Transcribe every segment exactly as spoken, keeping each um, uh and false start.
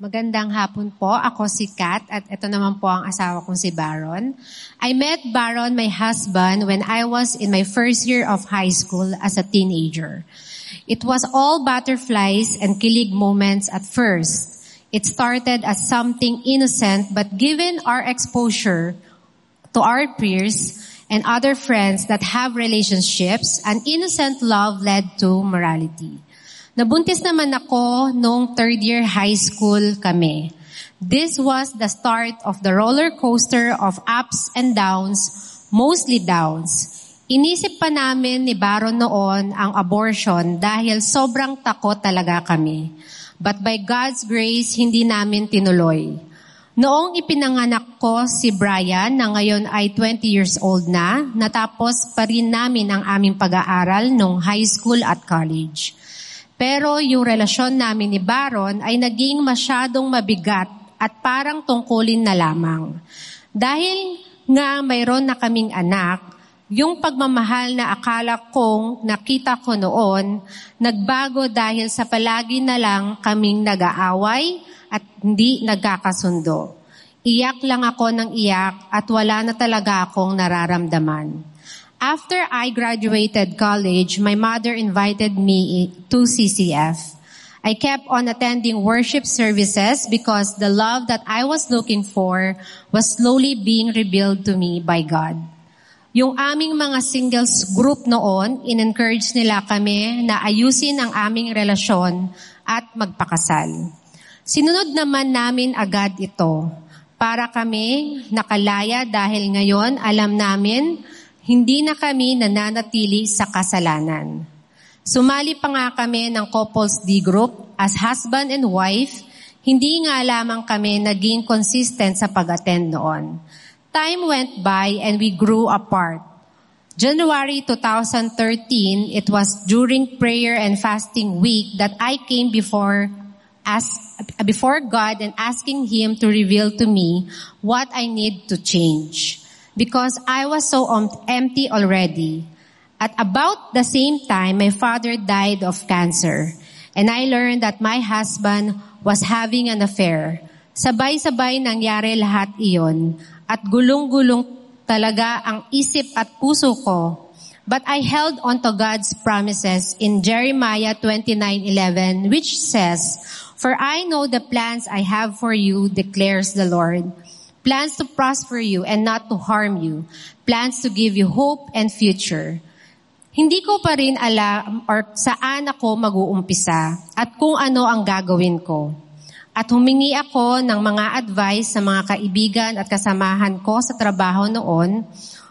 Magandang hapon po. Ako si Kat at ito naman po ang asawa kong si Baron. I met Baron, my husband, when I was in my first year of high school as a teenager. It was all butterflies and kilig moments at first. It started as something innocent, but given our exposure to our peers and other friends that have relationships, an innocent love led to morality. Nabuntis naman ako noong third year high school kami. This was the start of the roller coaster of ups and downs, mostly downs. Inisip pa namin ni Baron noon ang abortion dahil sobrang takot talaga kami. But by God's grace, hindi namin tinuloy. Noong ipinanganak ko si Brian, na ngayon ay twenty years old na, natapos pa rin namin ang aming pag-aaral nung high school at college. Pero yung relasyon namin ni Baron ay naging masyadong mabigat at parang tungkulin na lamang. Dahil nga mayroon na kaming anak, yung pagmamahal na akala kong nakita ko noon, nagbago dahil sa palagi na lang kaming nag-aaway at hindi nagkakasundo. Iyak lang ako ng iyak at wala na talaga akong nararamdaman. After I graduated college, my mother invited me to C C F. I kept on attending worship services because the love that I was looking for was slowly being revealed to me by God. Yung aming mga singles group noon, in-encourage nila kami na ayusin ang aming relasyon at magpakasal. Sinunod naman namin agad ito para kami nakalaya dahil ngayon alam namin hindi na kami nananatili sa kasalanan. Sumali pa nga kami ng Couples D Group as husband and wife, hindi nga lamang kami naging consistent sa pag-attend noon. Time went by and we grew apart. January twenty thirteen, it was during prayer and fasting week that I came before as before God and asking Him to reveal to me what I need to change. Because I was so um, empty already. At about the same time, my father died of cancer. And I learned that my husband was having an affair. Sabay-sabay nangyari lahat iyon. At gulong-gulong talaga ang isip at puso ko. But I held on to God's promises in Jeremiah twenty-nine eleven, which says, "For I know the plans I have for you, declares the Lord. Plans to prosper you and not to harm you. Plans to give you hope and future." Hindi ko pa rin alam or saan ako mag-uumpisa at kung ano ang gagawin ko. At humingi ako ng mga advice sa mga kaibigan at kasamahan ko sa trabaho noon,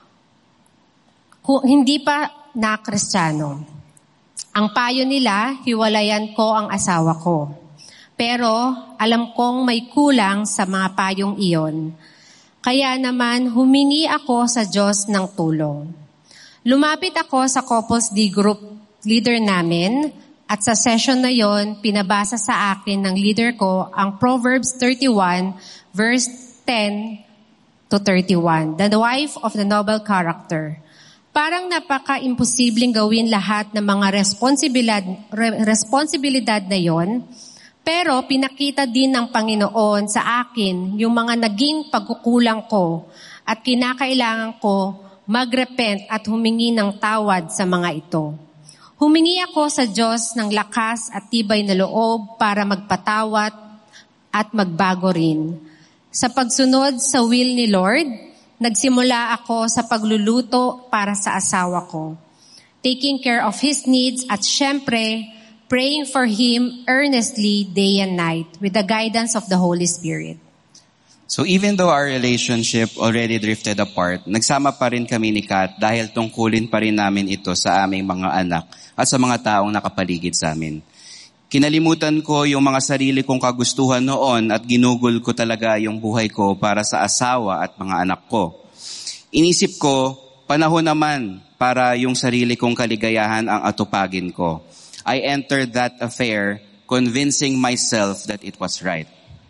kung hindi pa na Kristiyano. Ang payo nila, hiwalayan ko ang asawa ko. Pero alam kong may kulang sa mga payong iyon. Kaya naman humingi ako sa Diyos ng tulong. Lumapit ako sa Couples D Group leader namin at sa session na yon, pinabasa sa akin ng leader ko ang Proverbs thirty-one verse ten to thirty-one, the wife of the noble character. Parang napaka-imposibleng gawin lahat ng mga responsibilidad, responsibilidad na yon. Pero pinakita din ng Panginoon sa akin yung mga naging pagkukulang ko at kinakailangan ko magrepent at humingi ng tawad sa mga ito. Humingi ako sa Diyos ng lakas at tibay na loob para magpatawad at magbago rin. Sa pagsunod sa will ni Lord, nagsimula ako sa pagluluto para sa asawa ko, taking care of his needs at syempre, praying for him earnestly day and night with the guidance of the Holy Spirit. So even though our relationship already drifted apart, nagsama pa rin kami ni Kat dahil tungkulin pa rin namin ito sa aming mga anak at sa mga taong nakapaligid sa amin. Kinalimutan ko yung mga sarili kong kagustuhan noon at ginugol ko talaga yung buhay ko para sa asawa at mga anak ko. Inisip ko, panahon naman para yung sarili kong kaligayahan ang atupagin ko. I entered that affair convincing myself that it was right.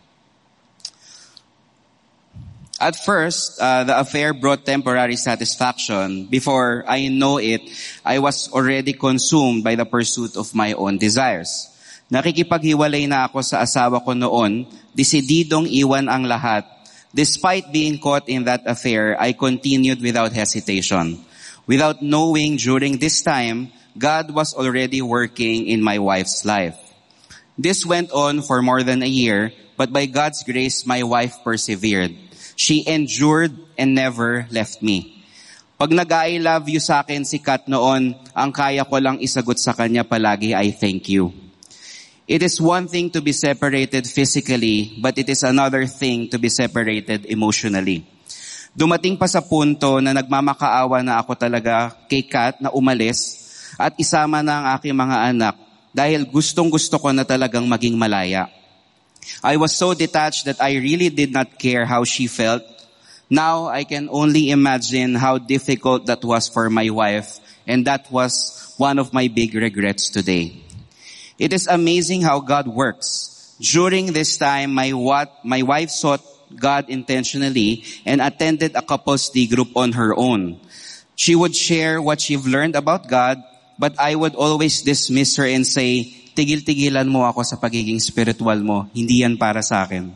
At first, uh, the affair brought temporary satisfaction. Before I know it, I was already consumed by the pursuit of my own desires. Nakikipaghiwalay na ako sa asawa ko noon, desididong iwan ang lahat. Despite being caught in that affair, I continued without hesitation. Without knowing during this time, God was already working in my wife's life. This went on for more than a year, but by God's grace, my wife persevered. She endured and never left me. Pag nag-I love you sa akin si Kat noon, ang kaya ko lang isagot sa kanya palagi ay thank you. It is one thing to be separated physically, but it is another thing to be separated emotionally. Dumating pa sa punto na nagmamakaawa na ako talaga kay Kat na umalis at isama na ang aking mga anak dahil gustong-gusto ko na talagang maging malaya. I was so detached that I really did not care how she felt. Now I can only imagine how difficult that was for my wife, and that was one of my big regrets today. It is amazing how God works. During this time, my what my wife sought God intentionally and attended a couples D group on her own. She would share what she've learned about God, but I would always dismiss her and say, tigil-tigilan mo ako sa pagiging spiritual mo. Hindi yan para sa akin.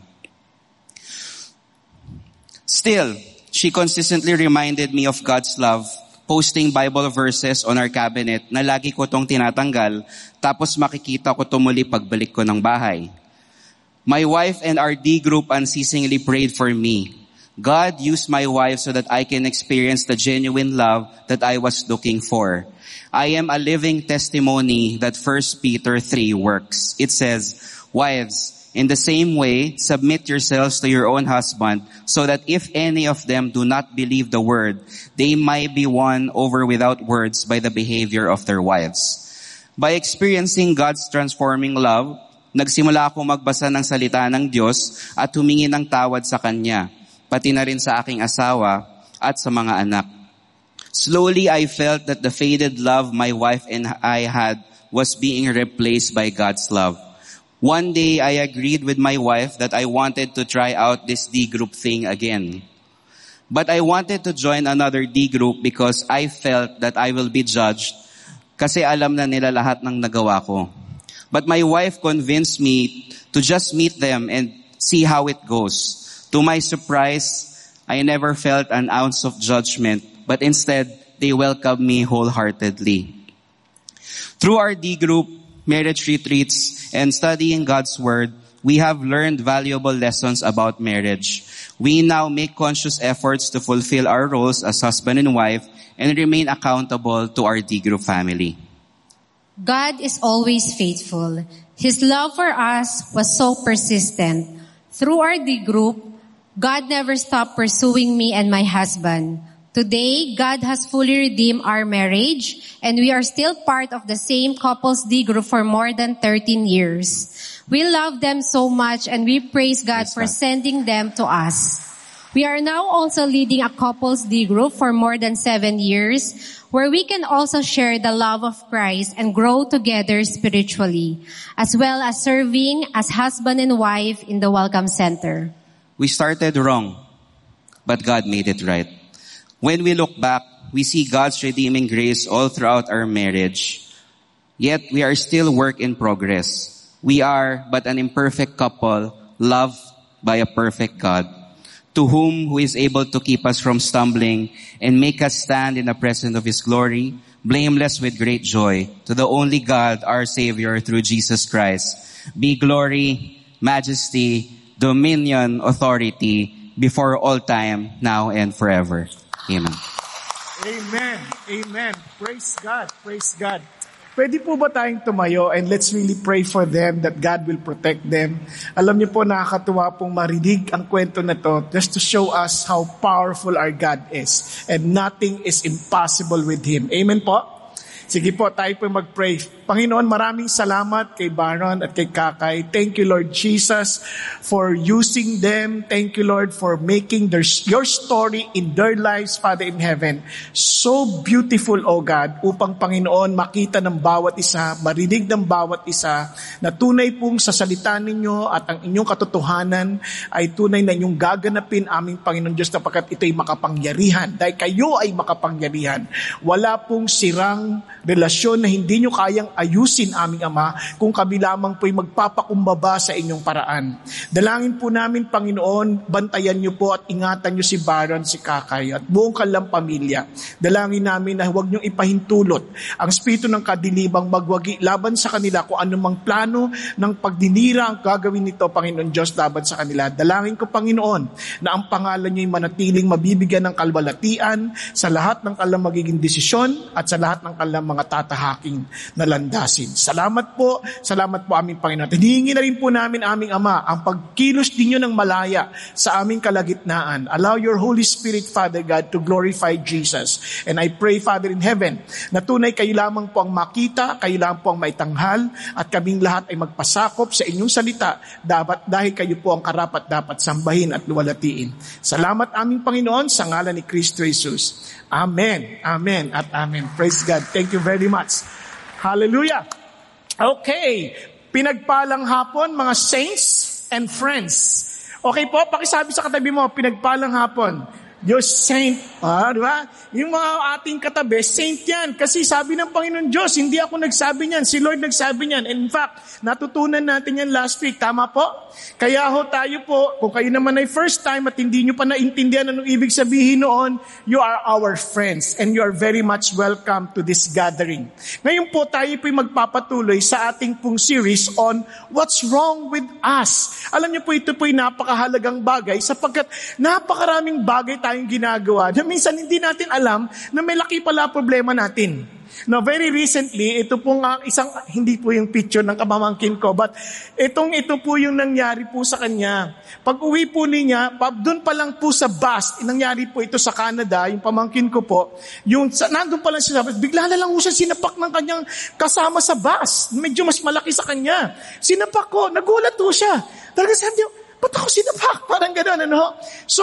Still, she consistently reminded me of God's love, posting Bible verses on our cabinet na lagi ko tong tinatanggal, tapos makikita ko tumuli pagbalik ko ng bahay. My wife and our D group unceasingly prayed for me. God used my wife so that I can experience the genuine love that I was looking for. I am a living testimony that First Peter three works. It says, wives, in the same way, submit yourselves to your own husband, so that if any of them do not believe the word, they might be won over without words by the behavior of their wives. By experiencing God's transforming love, nagsimula ako magbasa ng salita ng Diyos at humingi ng tawad sa Kanya, pati na rin sa aking asawa at sa mga anak. Slowly, I felt that the faded love my wife and I had was being replaced by God's love. One day, I agreed with my wife that I wanted to try out this D group thing again. But I wanted to join another D group because I felt that I will be judged kasi alam na nila lahat ng nagawa ko. But my wife convinced me to just meet them and see how it goes. To my surprise, I never felt an ounce of judgment, but instead, they welcomed me wholeheartedly. Through our D group, marriage retreats, and studying God's Word, we have learned valuable lessons about marriage. We now make conscious efforts to fulfill our roles as husband and wife and remain accountable to our D group family. God is always faithful. His love for us was so persistent. Through our D group, God never stopped pursuing me and my husband. Today, God has fully redeemed our marriage, and we are still part of the same couples D group for more than thirteen years. We love them so much, and we praise God for sending them to us. We are now also leading a couples D group for more than seven years, where we can also share the love of Christ and grow together spiritually, as well as serving as husband and wife in the Welcome Center. We started wrong, but God made it right. When we look back, we see God's redeeming grace all throughout our marriage. Yet we are still work in progress. We are but an imperfect couple, loved by a perfect God, to whom who is able to keep us from stumbling and make us stand in the presence of His glory, blameless with great joy. To the only God, our Savior, through Jesus Christ, be glory, majesty, dominion, authority, before all time, now and forever. Amen. Amen. Amen. Praise God. Praise God. Pwede po ba tayong tumayo and let's really pray for them that God will protect them. Alam niyo po, nakakatuwa pong marinig ang kwento na to just to show us how powerful our God is and nothing is impossible with Him. Amen po? Sige po, tayo po mag-pray. Panginoon, maraming salamat kay Baron at kay Kakay. Thank you, Lord Jesus, for using them. Thank you, Lord, for making their, your story in their lives, Father in heaven, so beautiful, O God, upang, Panginoon, makita ng bawat isa, marinig ng bawat isa, na tunay pong sa salita ninyo at ang inyong katotohanan ay tunay na inyong gaganapin, aming Panginoon Diyos, napagkat ito'y makapangyarihan. Dahil kayo ay makapangyarihan. Wala pong sirang relasyon na hindi nyo kayang ayusin, aming Ama, kung kami lamang po'y magpapakumbaba sa inyong paraan. Dalangin po namin, Panginoon, bantayan niyo po at ingatan niyo si Baron, si Kakay, at buong kanilang pamilya. Dalangin namin na huwag niyong ipahintulot ang espiritu ng kadilibang magwagi laban sa kanila kung anumang plano ng pagdinira ang gagawin nito, Panginoon Diyos, laban sa kanila. Dalangin ko, Panginoon, na ang pangalan niyo'y manatiling mabibigyan ng kalwalatian sa lahat ng kanilang magiging desisyon at sa lahat ng kanilang mga tatahaking na landasin. Salamat po, salamat po aming Panginoon. Hinihingi na rin po namin, aming Ama, ang pagkilos ninyo ng malaya sa aming kalagitnaan. Allow your Holy Spirit, Father God, to glorify Jesus. And I pray, Father in heaven, na tunay kayo lamang po ang makita, kayo lamang po ang maitanghal, at kaming lahat ay magpasakop sa inyong salita, dapat dahil kayo po ang karapat dapat sambahin at luwalatiin. Salamat aming Panginoon, sa ngalan ni Kristo Jesus. Amen, amen, at amen. Praise God. Thank you very much. Hallelujah. Okay. Pinagpalang hapon, mga saints and friends. Okay po, pakisabi sa katabi mo, pinagpalang hapon. Diyos saint. Ah, di ba? Yung mga ating katabi, saint yan. Kasi sabi ng Panginoon Diyos, hindi ako nagsabi niyan. Si Lord nagsabi niyan. In fact, natutunan natin yan last week. Tama po? Kaya ho tayo po, kung kayo naman ay first time at hindi nyo pa naintindihan anong ibig sabihin noon, you are our friends and you are very much welcome to this gathering. Ngayon po tayo po'y magpapatuloy sa ating pong series on what's wrong with us. Alam niyo po, ito po'y napakahalagang bagay sapagkat napakaraming bagay tayong ginagawa na minsan hindi natin alam na may laki pala problema natin. Now, very recently, ito po nga isang, hindi po yung picture ng kamamangkin ko, but itong ito po yung nangyari po sa kanya. Pag uwi po niya, doon pa lang po sa bus, nangyari po ito sa Canada, yung pamangkin ko po, yung nandun pa lang siya sa bus, bigla na lang po siya sinapak ng kanyang kasama sa bus. Medyo mas malaki sa kanya. Sinapak ko, nagulat po siya. Talaga sabi niya, ba't ako sinapak? Parang gano'n, ano? So,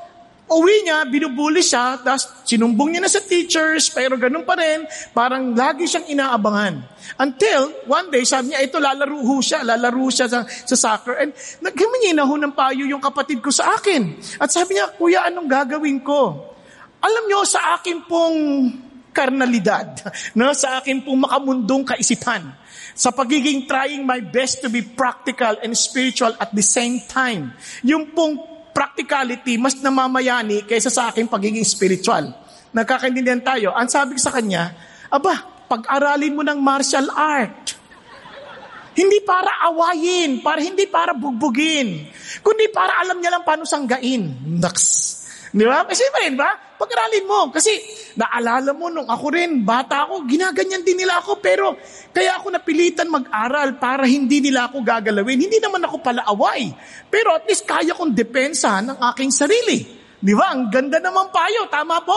uwi niya, binubuli siya, tapos sinumbong niya na sa teachers, pero ganun pa rin, parang lagi siyang inaabangan. Until, one day, sabi niya, ito, lalaro ho siya, lalaro siya sa, sa soccer. And nagkamingi na ho ng payo yung kapatid ko sa akin. At sabi niya, Kuya, anong gagawin ko? Alam niyo, sa akin pong karnalidad, no? Sa akin pong makamundong kaisipan, sa pagiging trying my best to be practical and spiritual at the same time, yung pong practicality mas namamayani kaysa sa aking pagiging spiritual. Nagkakaintindihan tayo. Ang sabi ko sa kanya, aba, pag-aralin mo ng martial art. Hindi para awayin, para hindi para bugbugin, kundi para alam niya lang paano sanggain. Naks. Di ba? Kasi pa rin ba? Pag-aralin mo. Kasi naalala mo nung ako rin, bata ako, ginaganyan din nila ako, pero kaya ako napilitan mag-aral para hindi nila ako gagalawin. Hindi naman ako pala away. Pero at least kaya kong depensahan ng aking sarili. Di ba? Ang ganda naman payo. Tama po?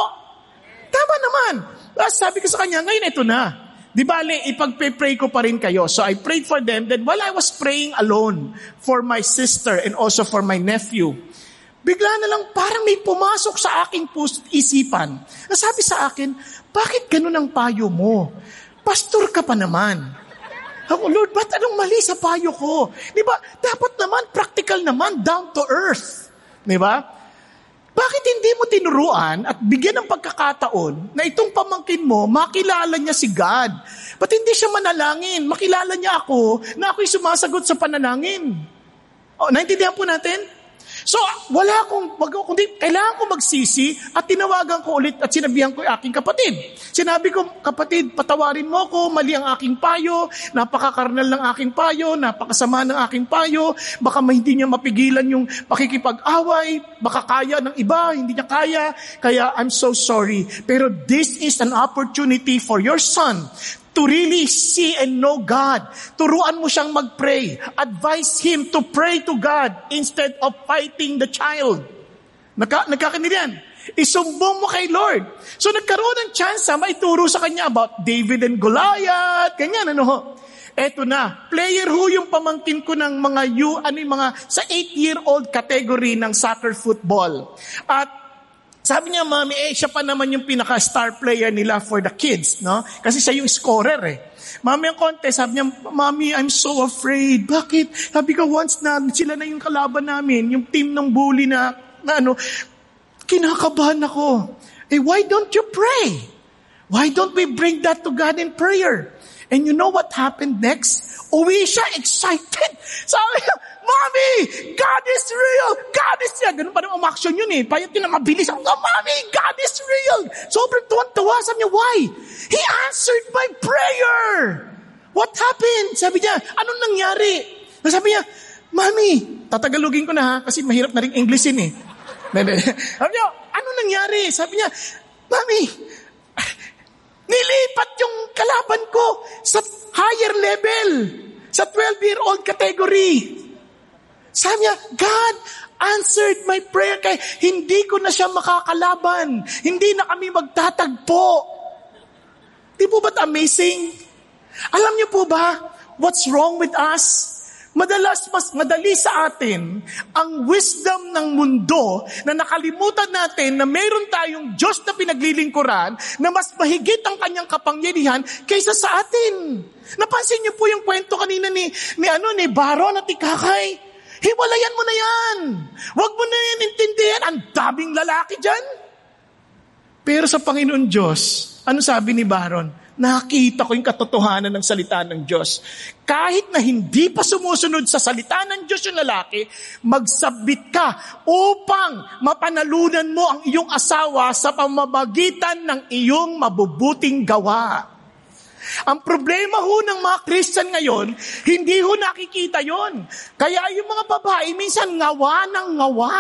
Tama naman. Tapos sabi ko sa kanya, ngayon ito na. Di ba, ipag-pray ko pa rin kayo. So I prayed for them. Then while I was praying alone for my sister and also for my nephew, bigla na lang parang may pumasok sa aking isipan. Nasabi sa akin, bakit ganun ang payo mo? Pastor ka pa naman. Ako, Lord, ba't anong mali sa payo ko? Di ba? Dapat naman, practical naman, down to earth. Di ba? Bakit hindi mo tinuruan at bigyan ng pagkakataon na itong pamangkin mo, makilala niya si God? Ba't hindi siya manalangin? Makilala niya ako na ako'y sumasagot sa panalangin. O, naintindihan po natin? So, wala akong, kundi kailangan ko magsisi at tinawagan ko ulit at sinabihan ko yung aking kapatid. Sinabi ko, kapatid, patawarin mo ko, mali ang aking payo, napakakarnal ng aking payo, napakasama ng aking payo, baka hindi niya mapigilan yung pakikipag-away, baka kaya ng iba, hindi niya kaya, kaya I'm so sorry. Pero this is an opportunity for your son to really see and know God. Turuan mo siyang mag-pray. Advise him to pray to God instead of fighting the child. Nagka, nagkakaintindihan? Isumbong mo kay Lord. So nagkaroon ng chance na maituro sa kanya about David and Goliath, ganyan, ano ho. Eto na, player ho yung pamangkin ko ng mga U, ano yung mga sa eight-year-old category ng soccer football. At sabi niya, Mami, eh, siya pa naman yung pinaka-star player nila for the kids, no? Kasi siya yung scorer, eh. Mami, ang contest, sabi niya, Mami, I'm so afraid. Bakit? Sabi ko, once na, sila na yung kalaban namin, yung team ng bully na, na ano, kinakabahan ako. Eh, why don't you pray? Why don't we bring that to God in prayer? And you know what happened next? Uwi siya, excited. Sabi niya, Mommy, God is real! God is real! Ganun pa rin umaksyon yun eh. Payat yun na mabilis. Oh, Mommy, God is real! Sobrang tuwan-tuwa. Sabi niya, why? He answered my prayer! What happened? Sabi niya, anong nangyari? Sabi niya, Mommy, tatagalogin ko na ha, kasi mahirap na rin Englishin eh. Sabi niya, anong nangyari? Sabi niya, Mommy, nilipat yung kalaban ko sa higher level, sa twelve-year-old category. Sabi niya, God answered my prayer kaya hindi ko na siya makakalaban. Hindi na kami magtatagpo. Di po ba't amazing? Alam niyo po ba what's wrong with us? Madalas, mas madali sa atin ang wisdom ng mundo na nakalimutan natin na mayroon tayong Diyos na pinaglilingkuran na mas mahigit ang kanyang kapangyarihan kaysa sa atin. Napansin niyo po yung kwento kanina ni, ni, ano, ni Baron at Ikakay. Hiwalayan mo na yan. Huwag mo na yan intindihan. Ang daming lalaki dyan. Pero sa Panginoon Diyos, ano sabi ni Baron? Nakita ko yung katotohanan ng salita ng Diyos. Kahit na hindi pa sumusunod sa salita ng Diyos yung lalaki, magsabit ka upang mapanalunan mo ang iyong asawa sa pamamagitan ng iyong mabubuting gawa. Ang problema ho ng mga Christian ngayon, hindi ho nakikita yon. Kaya yung mga babae minsan ngawa ng ngawa.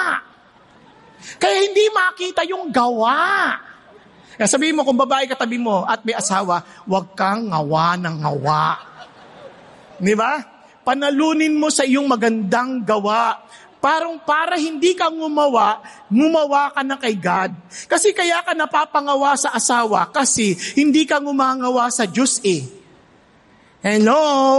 Kaya hindi makita yung gawa. Kaya sabihin mo, kung babae katabi mo at may asawa, huwag kang ngawa ng ngawa. Di ba? Panalunin mo sa iyong magandang gawa. Parang para hindi ka ngumawa, ngumawa ka na kay God. Kasi kaya ka napapangawa sa asawa kasi hindi ka ngumangawa sa Diyos eh. Hello?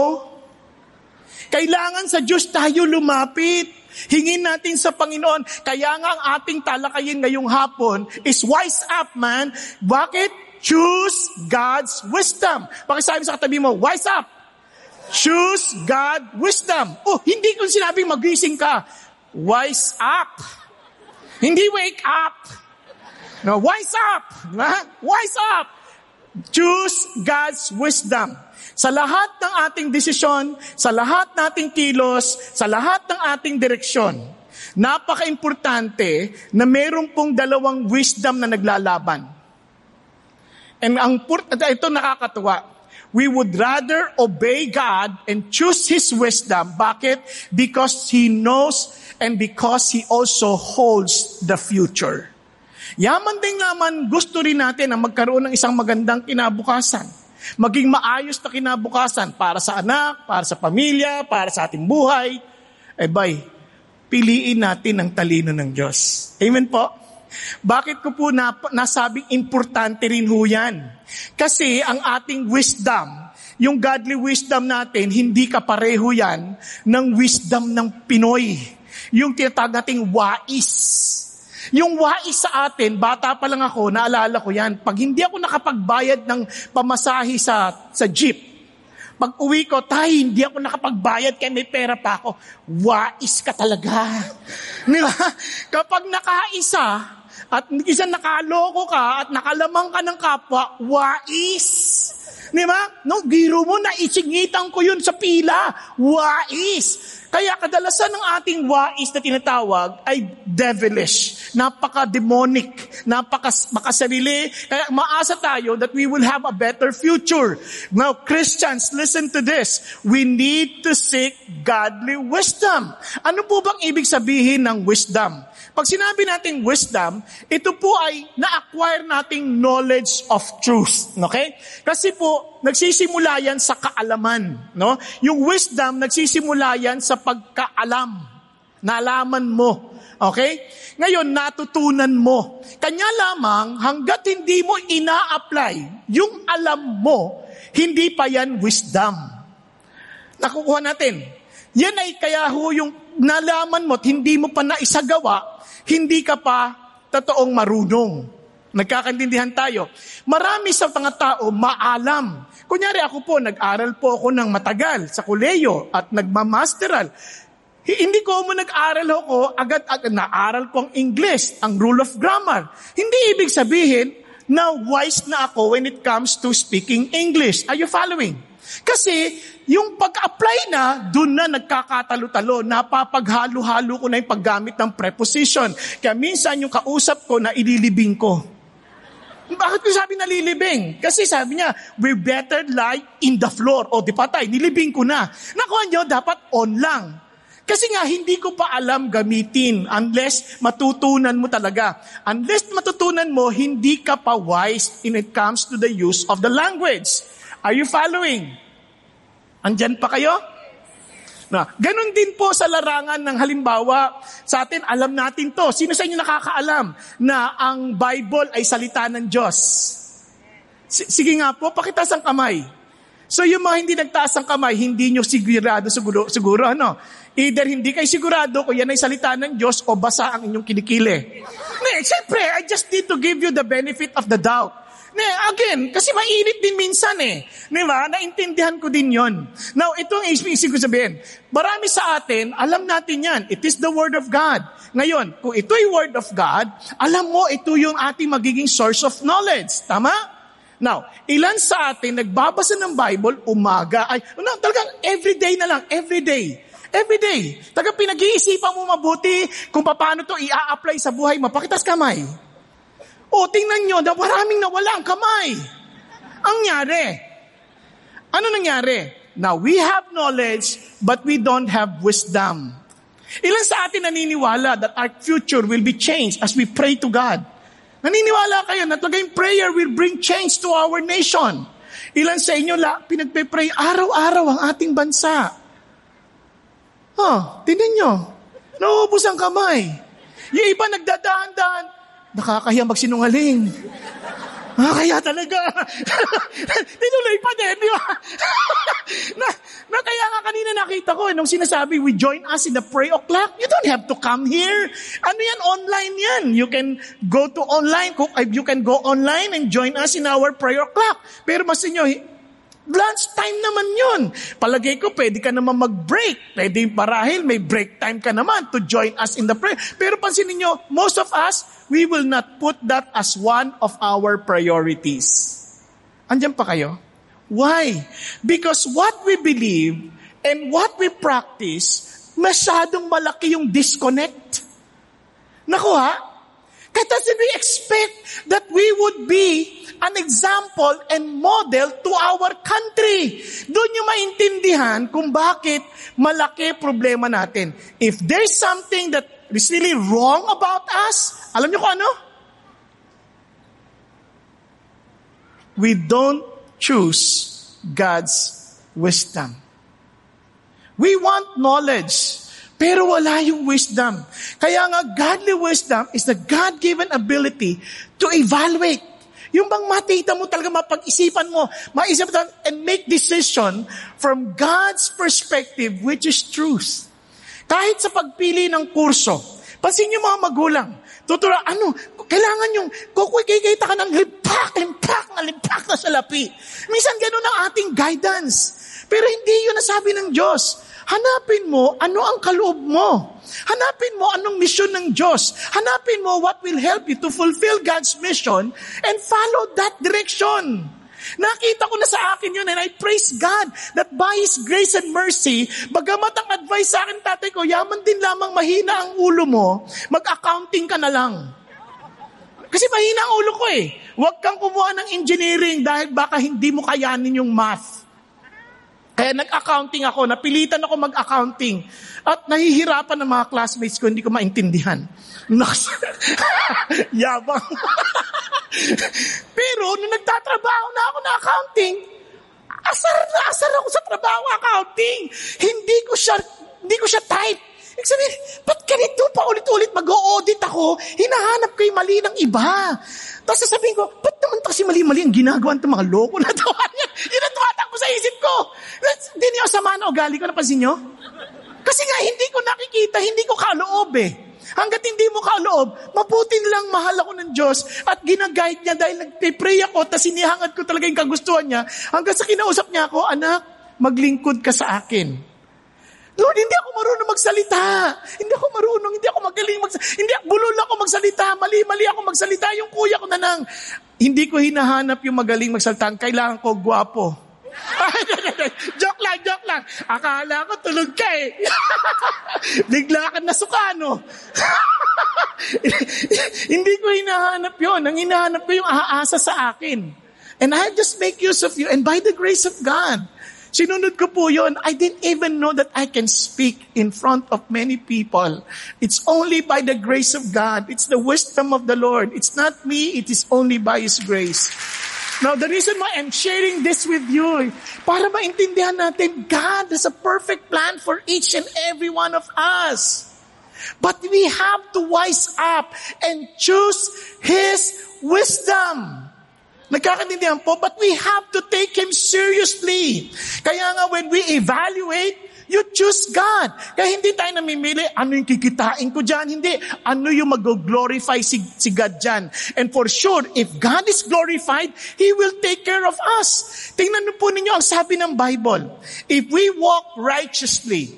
Kailangan sa Diyos tayo lumapit. Hingin natin sa Panginoon. Kaya nga ang ating talakayin ngayong hapon is wise up, man. Bakit? Choose God's wisdom. Pakisabi sa katabi mo, wise up. Choose God wisdom. Oh, hindi ko sinabing magising ka. Wise up. Hindi wake up. No, wise up. Wise up. Choose God's wisdom. Sa lahat ng ating desisyon, sa lahat ng ating kilos, sa lahat ng ating direksyon, napaka-importante na meron pong dalawang wisdom na naglalaban. And ang ito nakakatuwa. We would rather obey God and choose His wisdom. Bakit? Because He knows and because He also holds the future. Yaman din naman gusto rin natin na magkaroon ng isang magandang kinabukasan. Maging maayos na kinabukasan para sa anak, para sa pamilya, para sa ating buhay. Eh bay, piliin natin ang talino ng Diyos. Amen po? Bakit ko po nap- nasabing importante rin ho yan? Kasi ang ating wisdom, yung godly wisdom natin, hindi kapareho yan ng wisdom ng Pinoy. Yung tinatawag nating wais. Yung wais sa atin, bata pa lang ako, naalala ko yan. Pag hindi ako nakapagbayad ng pamasahe sa, sa jeep, pag uwi ko, tay, hindi ako nakapagbayad kaya may pera pa ako. Wais ka talaga. Di ba? Kapag nakaisa, at isa nakaloko ka, at nakalamang ka ng kapwa, wais. Di ba? No, giro mo, naisingitan ko yun sa pila. Wais. Kaya kadalasan ng ating wais na tinatawag ay devilish, napaka-demonic, napaka-makasarili. Kaya maasa tayo that we will have a better future. Now, Christians, listen to this. We need to seek godly wisdom. Ano po bang ibig sabihin ng wisdom? Pag sinabi natin wisdom, ito po ay na-acquire nating knowledge of truth. Okay? Kasi po, nagsisimula yan sa kaalaman. No? Yung wisdom, nagsisimula yan sa pagkaalam. Nalaman mo. Okay? Ngayon, natutunan mo. Kanya lamang, hanggat hindi mo ina-apply, yung alam mo, hindi pa yan wisdom. Nakukuha natin. Yan ay kaya ho yung nalaman mo at hindi mo pa naisagawa, hindi ka pa totoong marunong. Nagkakaintindihan tayo. Marami sa mga tao maalam. Kunyari ako po, nag-aral po ako ng matagal sa koleyo at nagmamasteral. Hindi ko mo nag-aral ako, agad-agad na-aral ko ang English, ang rule of grammar. Hindi ibig sabihin na wise na ako when it comes to speaking English. Are you following? Kasi yung pag-apply na, dun na nagkakatalo-talo, napapaghalo-halo ko na yung paggamit ng preposition. Kaya minsan yung kausap ko na ililibing ko. Bakit ko sabi nalilibing? Kasi sabi niya, we better lie in the floor. O di patay, nilibing ko na. Nakuha niyo, dapat on lang. Kasi nga, hindi ko pa alam gamitin unless matutunan mo talaga. Unless matutunan mo, hindi ka pa wise when it comes to the use of the language. Are you following? Andyan pa kayo? Na, ganun din po sa larangan ng halimbawa, sa atin, alam natin to. Sino sa inyo nakakaalam na ang Bible ay salita ng Diyos? S- Sige nga po, pakitaas ang kamay. So yung mga hindi nagtaas ang kamay, hindi nyo sigurado siguro, siguro ano? Either hindi kayo sigurado kung yan ay salita ng Diyos o basa ang inyong kinikili. Ne, siyempre, I just need to give you the benefit of the doubt. Ne, again, kasi mainit din minsan eh. Di ba? Naintindihan ko din yon. Now, ito ang isip ko sabihin. Marami sa atin, alam natin yan. It is the Word of God. Ngayon, kung ito'y Word of God, alam mo, ito yung ating magiging source of knowledge. Tama? Now, ilan sa atin nagbabasa ng Bible umaga, ay, no, talagang everyday na lang, everyday. Everyday. Talagang pinag-iisipan mo mabuti kung paano to i-a-apply sa buhay mo. Pakitas kamay. O, tingnan nyo, na maraming nawala ang kamay. Ang nangyari. Ano nangyari? Now, we have knowledge, but we don't have wisdom. Ilan sa atin naniniwala that our future will be changed as we pray to God? Naniniwala kayo na talagang prayer will bring change to our nation. Ilan sa inyo la, pinagpe-pray araw-araw ang ating bansa? Oh, tingnan nyo. Nauubos ang kamay. Yung iba nagdadaan-daan, nakakahiya magsinungaling. Nakakaya talaga. Tinuloy pa din, di ba? na, na, kaya nga kanina nakita ko, nung sinasabi, we join us in the pray o'clock, you don't have to come here. Ano yan? Online yan. You can go to online. You can go online and join us in our pray o'clock. Pero mas inyo, lunch time naman yun. Palagay ko, pwede ka naman mag-break. Pwede marahil, may break time ka naman to join us in the prayer. Pero pansinin nyo, most of us, we will not put that as one of our priorities. Andiyan pa kayo? Why? Because what we believe and what we practice, masyadong malaki yung disconnect. Naku ha? Kasi we expect that we would be an example and model to our country. Doon nyo maintindihan kung bakit malaki problema natin. If there's something that is really wrong about us, alam nyo kung ano? We don't choose God's wisdom. We want knowledge, pero wala yung wisdom. Kaya nga, godly wisdom is the God-given ability to evaluate. Yung bang matita mo talaga, mapag-isipan mo, maisip mo and make decision from God's perspective, which is truth. Kahit sa pagpili ng kurso, pansin niyo mga magulang, tutura, ano, kailangan yung, kukikikita ka ng limpak, limpak, na limpak na salapi. Minsan ganun ang ating guidance. Pero hindi yun nasabi ng Diyos. Hanapin mo ano ang kaloob mo. Hanapin mo anong mission ng Diyos. Hanapin mo what will help you to fulfill God's mission and follow that direction. Nakita ko na sa akin yun and I praise God that by His grace and mercy, bagamat ang advice sa akin tatay ko, yaman din lamang mahina ang ulo mo, mag-accounting ka na lang. Kasi mahina ang ulo ko eh. Huwag kang kumuha ng engineering dahil baka hindi mo kayanin yung math. Kaya nag-accounting ako, napilitan ako mag-accounting. At nahihirapan ng mga classmates ko, hindi ko maintindihan. Yabang. Pero nung nagtatrabaho na ako na accounting, asar na asar ako sa trabaho accounting. Hindi ko siya, hindi ko siya type. Ibig sabihin, ba't ganito pa ulit-ulit mag-o-audit ako? Hinahanap ko yung mali ng iba. Tapos sasabihin ko, ba't naman kasi mali-mali ang ginagawa ng mga loko na tawa niya? Yun ang tumatakbo sa isip ko. Hindi niyo sama na ugali ko, napansin niyo? Kasi nga, hindi ko nakikita, hindi ko kaloob eh. Hanggat hindi mo kaloob, mabuti nilang mahal ako ng Diyos at ginaguide niya dahil nagpipray ako at sinihangad ko talaga yung kagustuhan niya. Hanggang sa kinausap niya ako, anak, maglingkod ka sa akin. Lord, hindi ako marunong magsalita. Hindi ako marunong, hindi ako magaling magsalita. Hindi ako, bulol ako magsalita. Mali-mali ako magsalita. Yung kuya ko na nang, hindi ko hinahanap yung magaling magsalita. Kailangan ko gwapo. Joke lang, joke lang. Akala ko tulog ka eh. Bigla ka nasuka, no? Hindi ko hinahanap yun. Ang hinahanap ko yung aasa sa akin. And I just make use of you. And by the grace of God, sinunod ko po yun. I didn't even know that I can speak in front of many people. It's only by the grace of God. It's the wisdom of the Lord. It's not me. It is only by His grace. Now, the reason why I'm sharing this with you, para maintindihan natin, God has a perfect plan for each and every one of us. But we have to wise up and choose His wisdom. Nagkakaintindihan po, but we have to take Him seriously. Kaya nga when we evaluate, you choose God. Kaya hindi tayo namimili, ano yung kikitain ko dyan? Hindi. Ano yung mag-glorify si, si God dyan? And for sure, if God is glorified, He will take care of us. Tingnan po ninyo ang sabi ng Bible. If we walk righteously,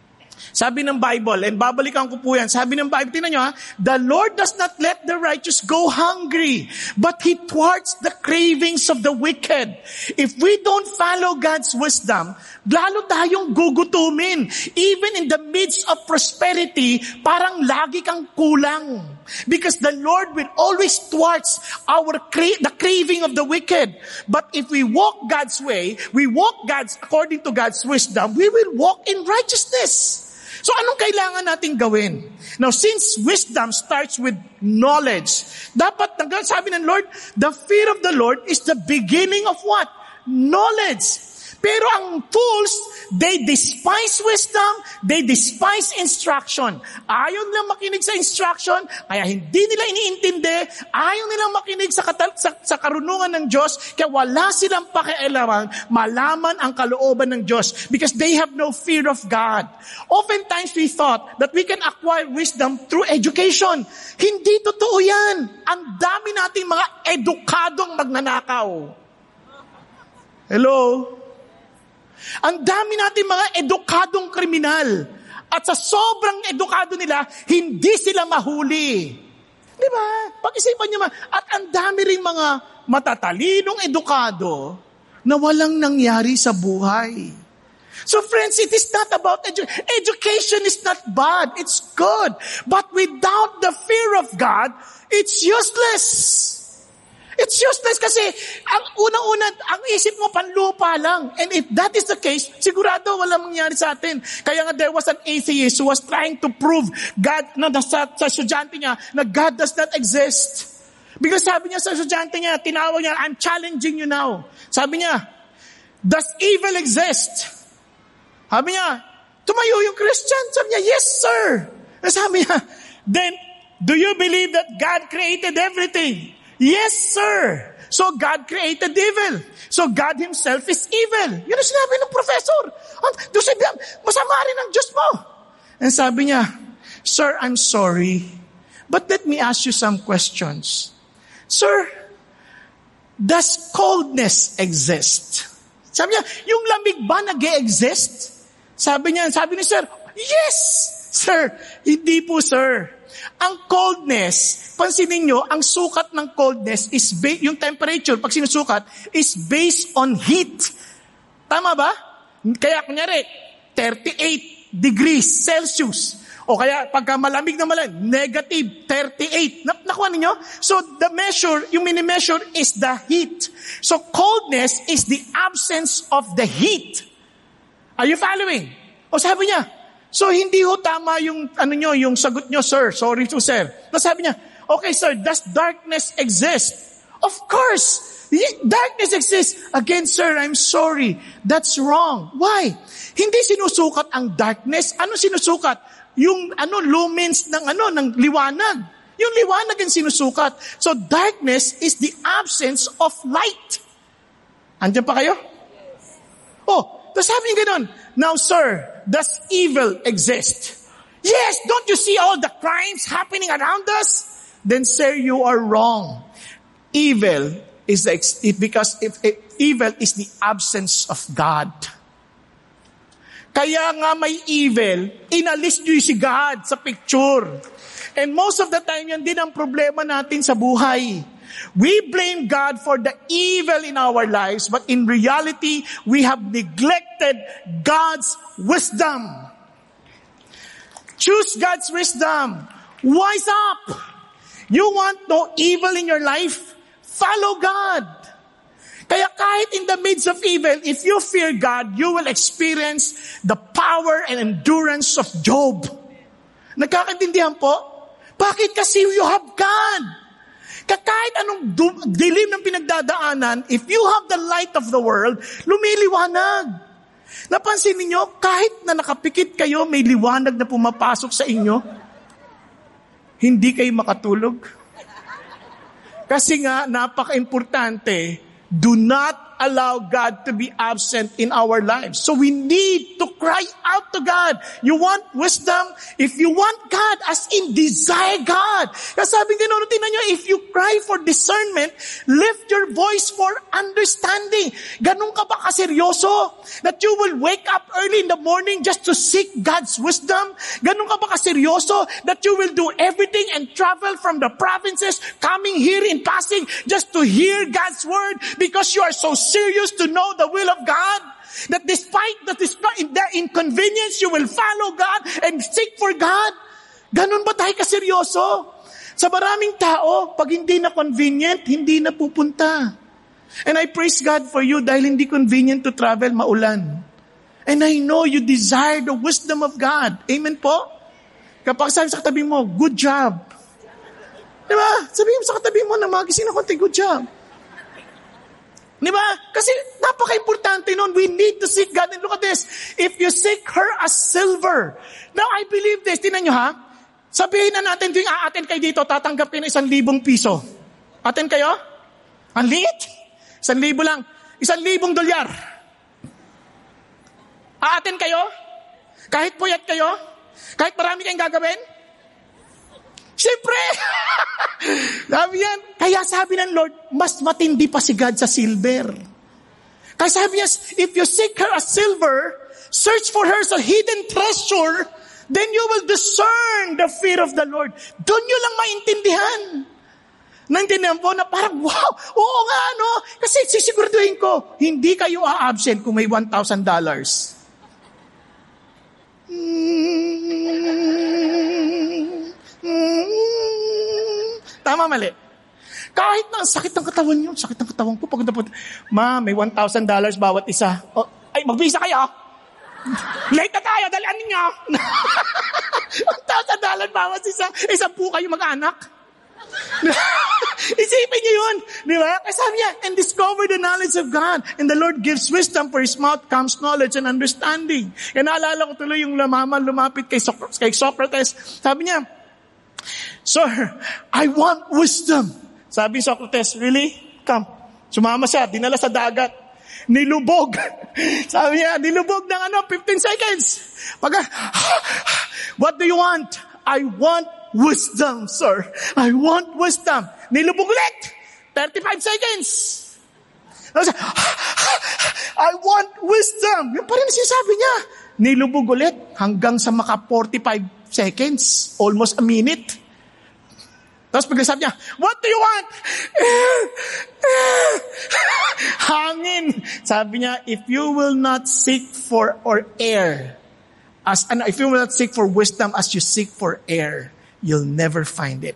sabi ng Bible, and babalikan ko po yan, sabi ng Bible, tingnan nyo ha, the Lord does not let the righteous go hungry, but He thwarts the cravings of the wicked. If we don't follow God's wisdom, lalo tayong gugutumin. Even in the midst of prosperity, parang lagi kang kulang. Because the Lord will always thwarts our cra- the craving of the wicked. But if we walk God's way, we walk God's according to God's wisdom, we will walk in righteousness. So anong kailangan natin gawin? Now, since wisdom starts with knowledge, dapat, sabi ng Lord, the fear of the Lord is the beginning of what? Knowledge. Pero ang fools, they despise wisdom, they despise instruction. Ayaw nilang makinig sa instruction, kaya hindi nila iniintindi, ayaw nilang makinig sa, katal- sa, sa karunungan ng Diyos, kaya wala silang pakialaman, malaman ang kalooban ng Diyos, because they have no fear of God. Oftentimes we thought that we can acquire wisdom through education. Hindi totoo yan. Ang dami nating mga edukadong magnanakaw. Hello? Ang dami natin mga edukadong kriminal. At sa sobrang edukado nila, hindi sila mahuli. Di ba? Pag-isipan niyo ma. At ang dami rin mga matatalinong edukado na walang nangyari sa buhay. So friends, it is not about edu- education is not bad. It's good. But without the fear of God, it's useless. It's useless kasi ang unang-una, ang isip mo panlupa lang. And if that is the case, sigurado walang mangyari sa atin. Kaya nga there was an atheist who was trying to prove God, na sa, sa estudyante niya, na God does not exist. Because sabi niya sa estudyante niya, tinawag niya, I'm challenging you now. Sabi niya, does evil exist? Sabi niya, tumayo yung Christian. Sabi niya, yes sir. Sabi niya, then, do you believe that God created everything? Yes, sir. So God created evil. So God Himself is evil. Yun ang sinabi ng professor. Doon sabi, masama rin ang Diyos mo. And sabi niya, sir, I'm sorry, but let me ask you some questions. Sir, does coldness exist? Sabi niya, yung lamig ba nag-e-exist? Sabi niya, sabi ni sir, yes, sir. Hindi po, sir. Ang coldness, pansinin nyo, ang sukat ng coldness is, ba- yung temperature, pag sinusukat, is based on heat. Tama ba? Kaya kunyari, thirty-eight degrees Celsius. O kaya pagka malamig na malamig, negative thirty-eight. Na- nakuha ninyo? So the measure, yung mini-measure is the heat. So coldness is the absence of the heat. Are you following? O sabi niya, so hindi ho tama yung ano nyo, yung sagot nyo, sir. Sorry to sir. Nasabi niya, okay sir, does darkness exist? Of course. Darkness exists. Again sir, I'm sorry. That's wrong. Why? Hindi sinusukat ang darkness. Ano sinusukat? Yung ano lumens ng ano ng liwanag. Yung liwanag ang sinusukat. So darkness is the absence of light. Andiyan pa kayo? Oh, tapos sabi niya ganun. Now sir, does evil exist? Yes, don't you see all the crimes happening around us? Then sir, you are wrong. Evil is the, it, because if, if, evil is the absence of God. Kaya nga may evil, inalis nyo si God sa picture. And most of the time, yan din ang problema natin sa buhay. We blame God for the evil in our lives, but in reality, we have neglected God's wisdom. Choose God's wisdom. Wise up. You want no evil in your life? Follow God. Kaya kahit in the midst of evil, if you fear God, you will experience the power and endurance of Job. Nagkakaintindihan po? Bakit? Kasi you have God. Kahit anong dilim ng pinagdadaanan, if you have the light of the world, lumiliwanag. Napansin niyo, kahit na nakapikit kayo, may liwanag na pumapasok sa inyo, hindi kayo makatulog. Kasi nga, napaka-importante, do not allow God to be absent in our lives. So we need to cry out to God. You want wisdom? If you want God, as in desire God. Kasi sabi nga noon, tingnan nyo, if you cry for discernment, lift your voice for understanding. Ganun ka ba kaseryoso? That you will wake up early in the morning just to seek God's wisdom? Ganun ka ba kaseryoso? That you will do everything and travel from the provinces, coming here in passing, just to hear God's word because you are so serious to know the will of God, that despite the, the inconvenience, you will follow God and seek for God. Ganun ba tayo kaseryoso? Sa maraming tao, pag hindi na convenient, hindi na pupunta. And I praise God for you dahil hindi convenient to travel, maulan. And I know you desire the wisdom of God. Amen po? Kapag sabi sa katabi mo, good job. Diba? Sabihin mo sa katabi mo na magising na konti, good job. Di ba? Kasi napaka-importante nun. We need to seek God. And look at this. If you seek her as silver. Now, I believe this. Tingnan nyo ha. Sabihin na natin, tuwing a-attend kayo dito, tatanggap kayo ng isang libong piso. Attend kayo? Ang liit. Isang libo lang. Isang libong dolyar. A-attend kayo? Kahit puyat kayo? Kahit marami kayong gagawin? Siyempre! Sabi yan. Kaya sabi ng Lord, mas matindi pa si God sa silver. Kaya sabi niya, if you seek her as silver, search for her as a hidden treasure, then you will discern the fear of the Lord. Doon nyo lang maintindihan. Naintindihan po na parang, wow, oo nga, no? Kasi sisiguraduhin ko, hindi kayo a-absent kung may one thousand dollars. Tama, mali. Kahit na sakit ng katawan nyo, sakit ng katawan ko, pag napot, ma, may one thousand dollars bawat isa. Oh, ay, magbisa kayo. Late na tayo, dalian ninyo. one thousand dollars bawat isa. Isang po kayo mag-anak. Isipin niyo yun. Di ba? Kasi sabi niya, and discover the knowledge of God. And the Lord gives wisdom, for His mouth comes knowledge and understanding. Kaya naalala ko tuloy yung lamaman lumapit kay, Soc- kay Socrates. Sabi niya, Sir, I want wisdom. Sabi Socrates, really? Come. Sumama siya, dinala sa dagat. Nilubog. Sabi niya, nilubog ng ano, fifteen seconds. Pag, what do you want? I want wisdom, sir. I want wisdom. Nilubog ulit. thirty-five seconds. I want wisdom. Yung pa rin sinasabi niya. Nilubog ulit hanggang sa maka forty-five seconds. Almost a minute. Tapos pagkasabi niya, what do you want? Hangin. Sabi niya, if you will not seek for or air, as ano, if you will not seek for wisdom as you seek for air, you'll never find it.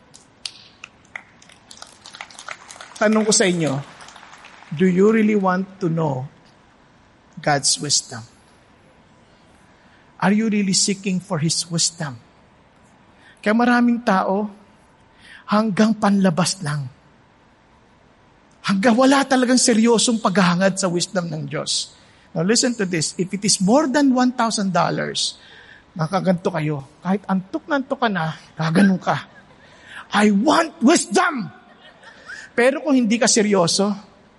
Tanong ko sa inyo, do you really want to know God's wisdom? Are you really seeking for His wisdom? Kaya maraming tao, hanggang panlabas lang. Hanggang wala talagang seryosong paghahangad sa wisdom ng Diyos. Now listen to this. If it is more than one thousand dollars, nakaganto kayo. Kahit antok na antok ka na, kaganon ka. I want wisdom! Pero kung hindi ka seryoso,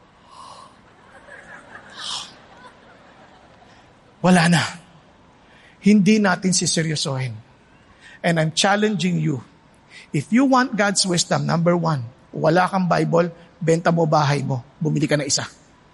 wala na. Hindi natin siseryosohin. And I'm challenging you. If you want God's wisdom, number one, wala kang Bible, benta mo bahay mo, bumili ka na isa.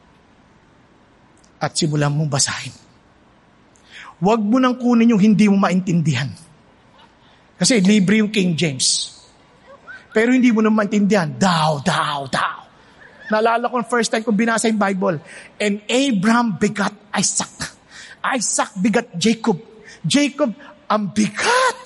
At simulan mong basahin. Huwag mo nang kunin yung hindi mo maintindihan. Kasi libre yung King James. Pero hindi mo naman maintindihan. Daw, daw, daw. Naalala ko first time kong binasa yung Bible. And Abraham begat Isaac. Isaac begat Jacob. Jacob, ang bigat.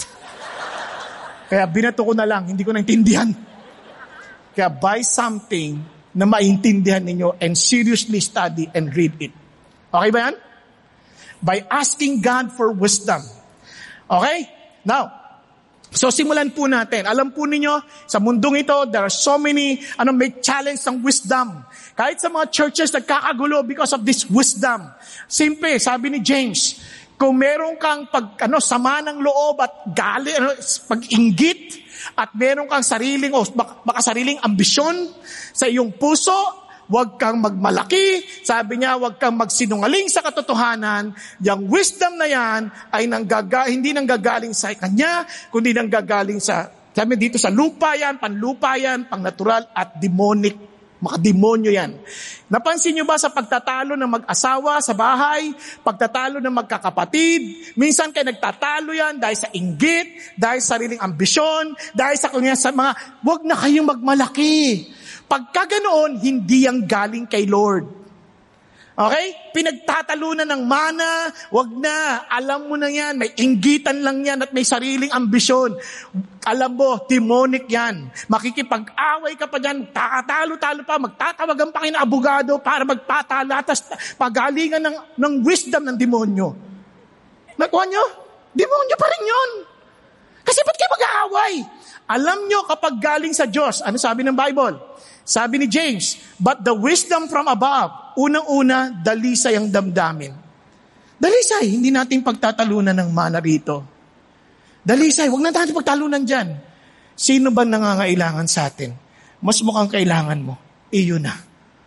Kaya binato ko na lang, hindi ko naintindihan. Kaya buy something na maintindihan ninyo and seriously study and read it. Okay ba yan? By asking God for wisdom. Okay? Now, so simulan po natin. Alam po ninyo, sa mundong ito, there are so many, ano, may challenge ng wisdom. Kahit sa mga churches, nagkakagulo because of this wisdom. Simple, sabi ni James, kung meron kang pag, ano, sama ng loob at gali, ano, pag-inggit, at meron kang sariling, o baka, baka sariling ambisyon sa iyong puso, huwag kang magmalaki. Sabi niya, huwag kang magsinungaling sa katotohanan. Yung wisdom na yan ay nanggaga, hindi nanggagaling sa kanya, kundi nanggagaling sa, sabi dito sa lupa yan, panlupa yan, pangnatural at demonic. Makademonyo yan. Napansin nyo ba sa pagtatalo ng mag-asawa sa bahay, pagtatalo ng magkakapatid, minsan kayo nagtatalo yan dahil sa inggit, dahil sa sariling ambisyon, dahil sa kanya sa mga, huwag na kayong magmalaki. Pagka ganoon, hindi yang galing kay Lord. Okay? Pinagtatalunan ng mana, wag na. Alam mo na yan, may inggitan lang yan at may sariling ambisyon. Alam mo, demonic yan. Makikipag-away ka pa dyan, takatalo-talo pa, magtatawagan pa kayo ng abogado para magpatala, tas pagalingan ng, ng wisdom ng demonyo. Nakuha nyo? Demonyo pa rin yun. Kasi ba't kayo mag-aaway? Alam nyo kapag galing sa Diyos, ano sabi ng Bible? Sabi ni James, but the wisdom from above, unang-una, dalisay ang damdamin. Dalisay, hindi natin pagtatalunan ng mana rito. Dalisay, huwag na natin pagtalunan dyan. Sino ba nangangailangan sa atin? Mas mukhang kailangan mo. Iyo na.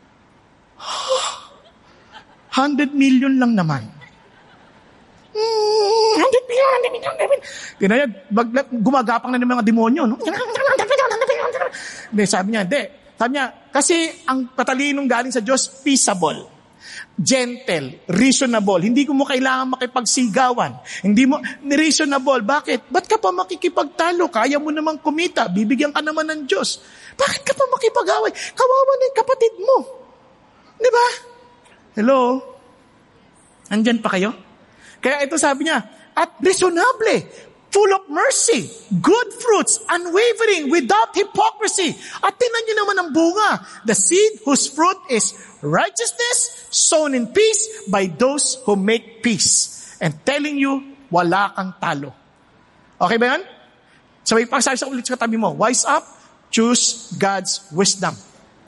Hundred million lang naman. Hmm, hundred million, hundred million, hundred million. Pinayag, gumagapang na ng mga demonyo. No? Hindi, sabi niya, hindi. Sabi niya, kasi ang katalinong galing sa Diyos, peaceable, gentle, reasonable. Hindi ko mo kailangan makipagsigawan. Hindi mo, reasonable. Bakit? Ba't ka pa makikipagtalo? Kaya mo namang kumita. Bibigyan ka naman ng Diyos. Bakit ka pa makipag-away? Kawawa na yung kapatid mo. Di ba? Hello? Andyan pa kayo? Kaya ito sabi niya, at reasonable, full of mercy, good fruits, unwavering, without hypocrisy. At tingnan niyo naman ang bunga. The seed whose fruit is righteousness, sown in peace by those who make peace. And telling you, wala kang talo. Okay ba yan? So may pasabi sa ulit sa katabi mo, wise up, choose God's wisdom.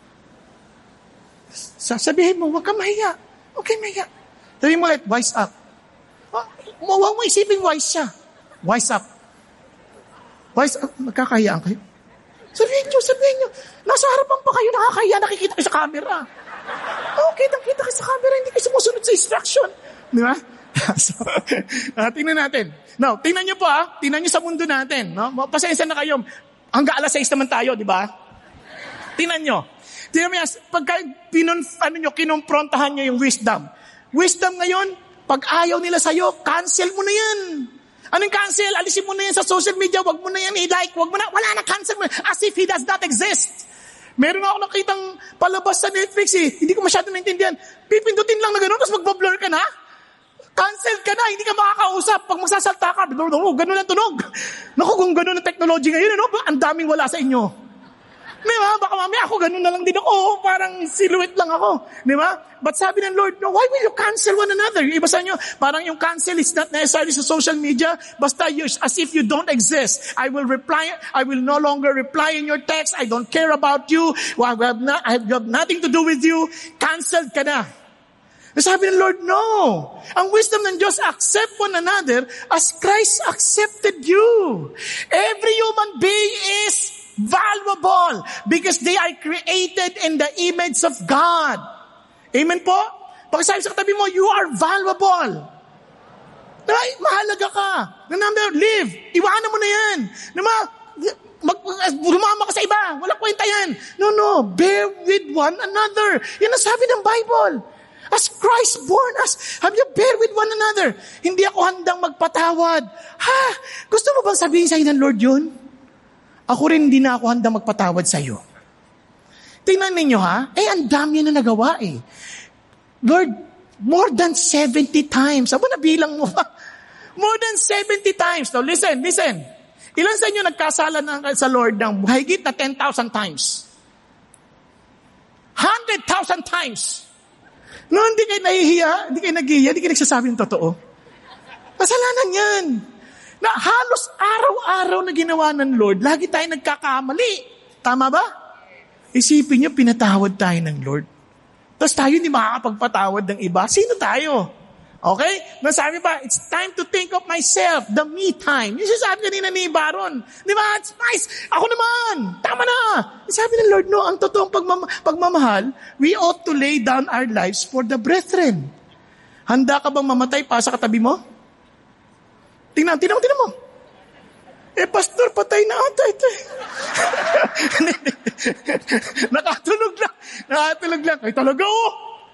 Sasabihin mo, huwag kang mahiya. Huwag kang mahiya. Sabihin mo ulit, wise up. Huwag mo isipin wise siya. Wise up. Wise up. Magkakahiyaan kayo? Sabihin nyo, sabihin nyo. Nasa harapan pa kayo, nakakahiya, nakikita kayo sa camera. Oh, kitang-kita kayo sa camera, hindi kayo sumusunod sa instruction. Di ba? So, uh, tingnan natin. Now, tingnan nyo po ah. Tingnan nyo sa mundo natin. No? Pasensya na kayo. Hanggang alas sais naman tayo, di ba? Tingnan nyo. Tingnan nyo, pagka pinon, ano nyo, kinumprontahan nyo yung wisdom. Wisdom ngayon, pag ayaw nila sa'yo, cancel mo na yan. Anong cancel? Alisin mo na yan sa social media. Wag mo na yan i-like. Wag mo na. Wala na, cancel mo na. As if he does not exist. Meron ako nakitang palabas sa Netflix eh. Hindi ko masyado naintindihan. Pipindutin lang na gano'n, tapos magbo-blur ka na. Cancel ka na. Hindi ka makakausap. Pag magsasalta ka, gano'n ang tunog. Naku, kung gano'n ang technology ngayon, ano, ang daming wala sa inyo. Di ba? Baka mamaya ako, gano'n na lang din ako. Parang silhouette lang ako. Di ba? But sabi ng Lord, no, why will you cancel one another? Yung iba sa inyo, parang yung cancel is not necessarily sa social media, basta you, as if you don't exist. I will reply, I will no longer reply in your text. I don't care about you. I have, not, I have nothing to do with you. Cancelled ka na. Sabi ng Lord, no. Ang wisdom ng Diyos, accept one another as Christ accepted you. Every human being is valuable because they are created in the image of God. Amen po? Pagkasabi sa katabi mo, you are valuable. Ay, mahalaga ka. Number, live. Iwanan mo na yan. Nama, mag, lumama ka sa iba. Walang kwenta yan. No, no. Bear with one another. Yan ang sabi ng Bible. As Christ born us, have you bear with one another? Hindi ako handang magpatawad. Ha? Gusto mo bang sabihin sa'yo ng Lord yun? ako rin hindi na ako handa magpatawad sa'yo. Tingnan ninyo ha, eh ang dami na nagawa eh. Lord, more than seventy times. Aba, nabilang mo ba? More than seventy times. Now listen, listen. Ilan sa inyo nagkasala na sa Lord ng higit na ten thousand times? one hundred thousand times. No, hindi kayo nahihiya, hindi kayo naghihiya, hindi kayo nagsasabi ng totoo. Kasalanan yan. Na halos araw-araw na ginawa ng Lord, lagi tayo nagkakamali. Tama ba? Isipin niyo, pinatawad tayo ng Lord. Tapos tayo hindi makakapagpatawad ng iba. Sino tayo? Okay? Nasabi pa, it's time to think of myself, the me time. Yung sasabi kanina ni Baron. Di ba? It's nice. Ako naman. Tama na. Sabi ng Lord, no, ang totoong pagmam- pagmamahal, we ought to lay down our lives for the brethren. Handa ka bang mamatay pa sa katabi mo? Tingnan, tingnan mo, tingnan mo. Eh, pastor, patay na ata ito. Nakatulog lang. Nakatulog lang. Ay, talaga oh.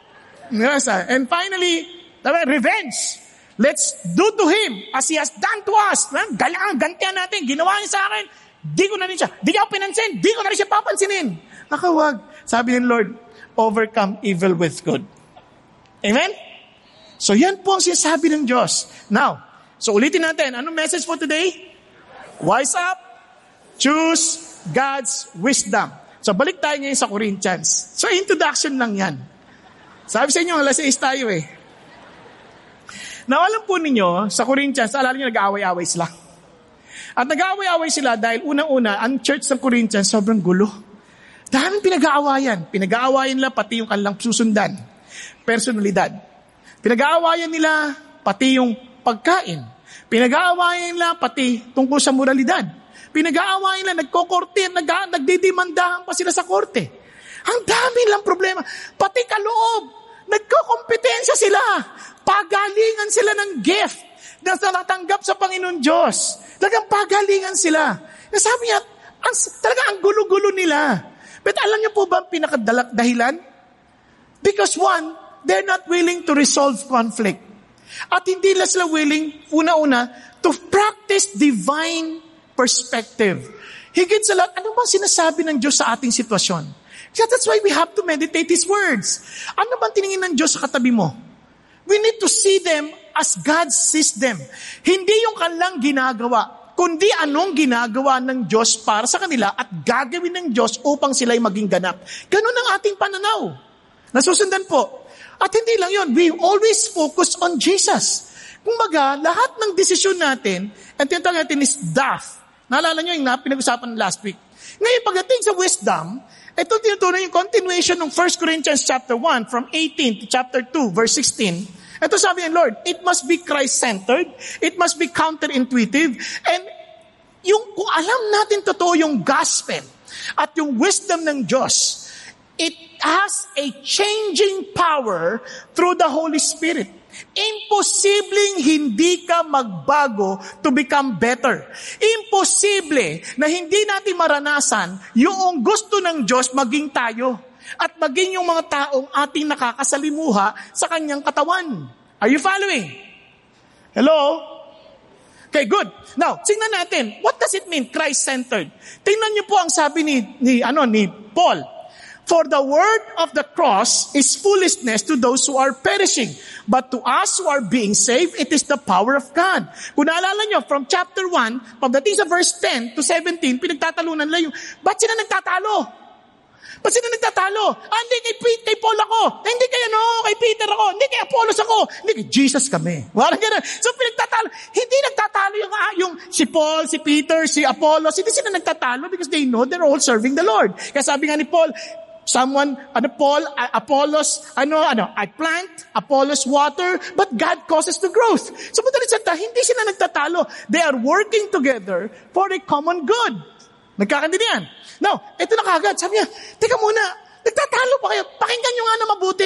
And finally, revenge. Let's do to him as he has done to us. Galang, gantihan natin. Ginawa niya sa akin. Di ko na rin siya. Di niya ako pinansin. Di ko na rin siya papansinin. Nakawag. Sabi ng Lord, overcome evil with good. Amen? So yan po ang sinasabi ng Diyos. Now, so ulitin natin. Anong message for today? Wise up. Choose God's wisdom. So balik tayo ngayon sa Corinthians. So introduction lang yan. Sabi sa inyo, alas seis tayo eh. Now, alam po ninyo, sa Corinthians, alala nyo, nag-aaway-aaway sila. At nag-aaway-aaway sila dahil unang-una, ang church sa Corinthians, sobrang gulo. Dahil pinag-aawayan. Pinag-aawayan nila pati yung kanilang susundan. Personalidad. Pinag-aawayan nila pati yung pagkain. Pinag-aawayan nila pati tungkol sa moralidad. Pinag-aawayan nila, nagkokorte, nag- nagdidimandahan pa sila sa korte. Ang dami lang problema. Pati kaloob, nagkokompetensya sila. Pagalingan sila ng gift na natanggap sa Panginoon Diyos. Talagang pagalingan sila. Nasabi niya, ang, talaga ang gulo-gulo nila. But alam niyo po ba ang pinakadahilan? Because one, they're not willing to resolve conflict. At hindi lang sila willing, una-una, to practice divine perspective. Higit sa lahat, ano bang sinasabi ng Diyos sa ating sitwasyon? So that's why we have to meditate His words. Ano bang tiningin ng Diyos sa katabi mo? We need to see them as God sees them. Hindi yung kanilang ginagawa, kundi anong ginagawa ng Diyos para sa kanila at gagawin ng Diyos upang sila'y maging ganap. Ganun ang ating pananaw. Nasusundan po. At hindi lang yun, we always focus on Jesus. Kumbaga, lahat ng desisyon natin, ang tinatawag natin is daft. Naalala nyo yung pinag-usapan last week. Ngayon, pagdating sa wisdom, ito tinutunan yung continuation ng First Corinthians chapter one from eighteen to chapter two verse sixteen. Ito sabi ng Lord, it must be Christ-centered, it must be counterintuitive, and yung kung alam natin totoo yung gospel at yung wisdom ng Diyos, it has a changing power through the Holy Spirit. Imposibleng hindi ka magbago to become better. Imposible na hindi natin maranasan yung gusto ng Diyos maging tayo at maging yung mga taong ating nakakasalimuha sa kanyang katawan. Are you following? Hello? Okay, good. Now, tingnan natin, what does it mean, Christ-centered? Tingnan niyo po ang sabi ni, ni, ano, ni Paul. For the word of the cross is foolishness to those who are perishing. But to us who are being saved, it is the power of God. Kung naalala nyo, from chapter one, pagdating sa verse ten to seventeen, pinagtatalunan nila yung, ba't sila nagtatalo? Ba't sila nagtatalo? Ah, hindi kay, kay Paul ako. Hindi kay ano, kay Peter ako. Hindi kay Apollos ako. Hindi kay Jesus kami. Walang ganun. So pinagtatalo. Hindi nagtatalo yung, ah, yung si Paul, si Peter, si Apollos. Hindi sila nagtatalo because they know they're all serving the Lord. Kaya sabi nga ni Paul, someone, ano, Paul, uh, Apollos, ano, ano, I plant, Apollos water, but God causes the growth. So, madalit salita, hindi sila nagtatalo. They are working together for a common good. Nagkakandidihan. Now, ito na kagad. Sabi niya, teka muna, nagtatalo pa kayo? Pakinggan nyo nga na mabuti.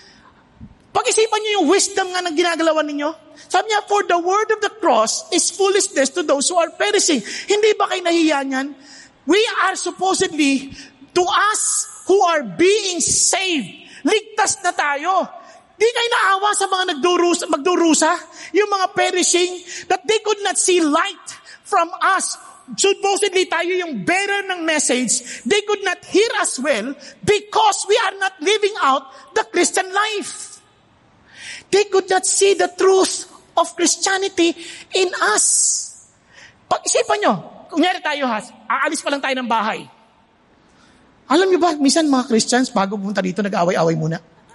Pag-isipan nyo yung wisdom nga ng ginagalawan ninyo. Sabi niya, for the word of the cross is foolishness to those who are perishing. Hindi ba kayo nahiya niyan? We are supposedly, to us, who are being saved. Ligtas na tayo. Di kayo naawa sa mga nagdurusa, magdurusa, yung mga perishing, that they could not see light from us supposedly tayo yung bearer ng message, they could not hear us well because we are not living out the Christian life. They could not see the truth of Christianity in us. Pag-isipan nyo, kunyari tayo ha, aalis pa lang tayo ng bahay. Alam nyo ba, minsan mga Christians, bago pumunta dito, nag-away-away muna.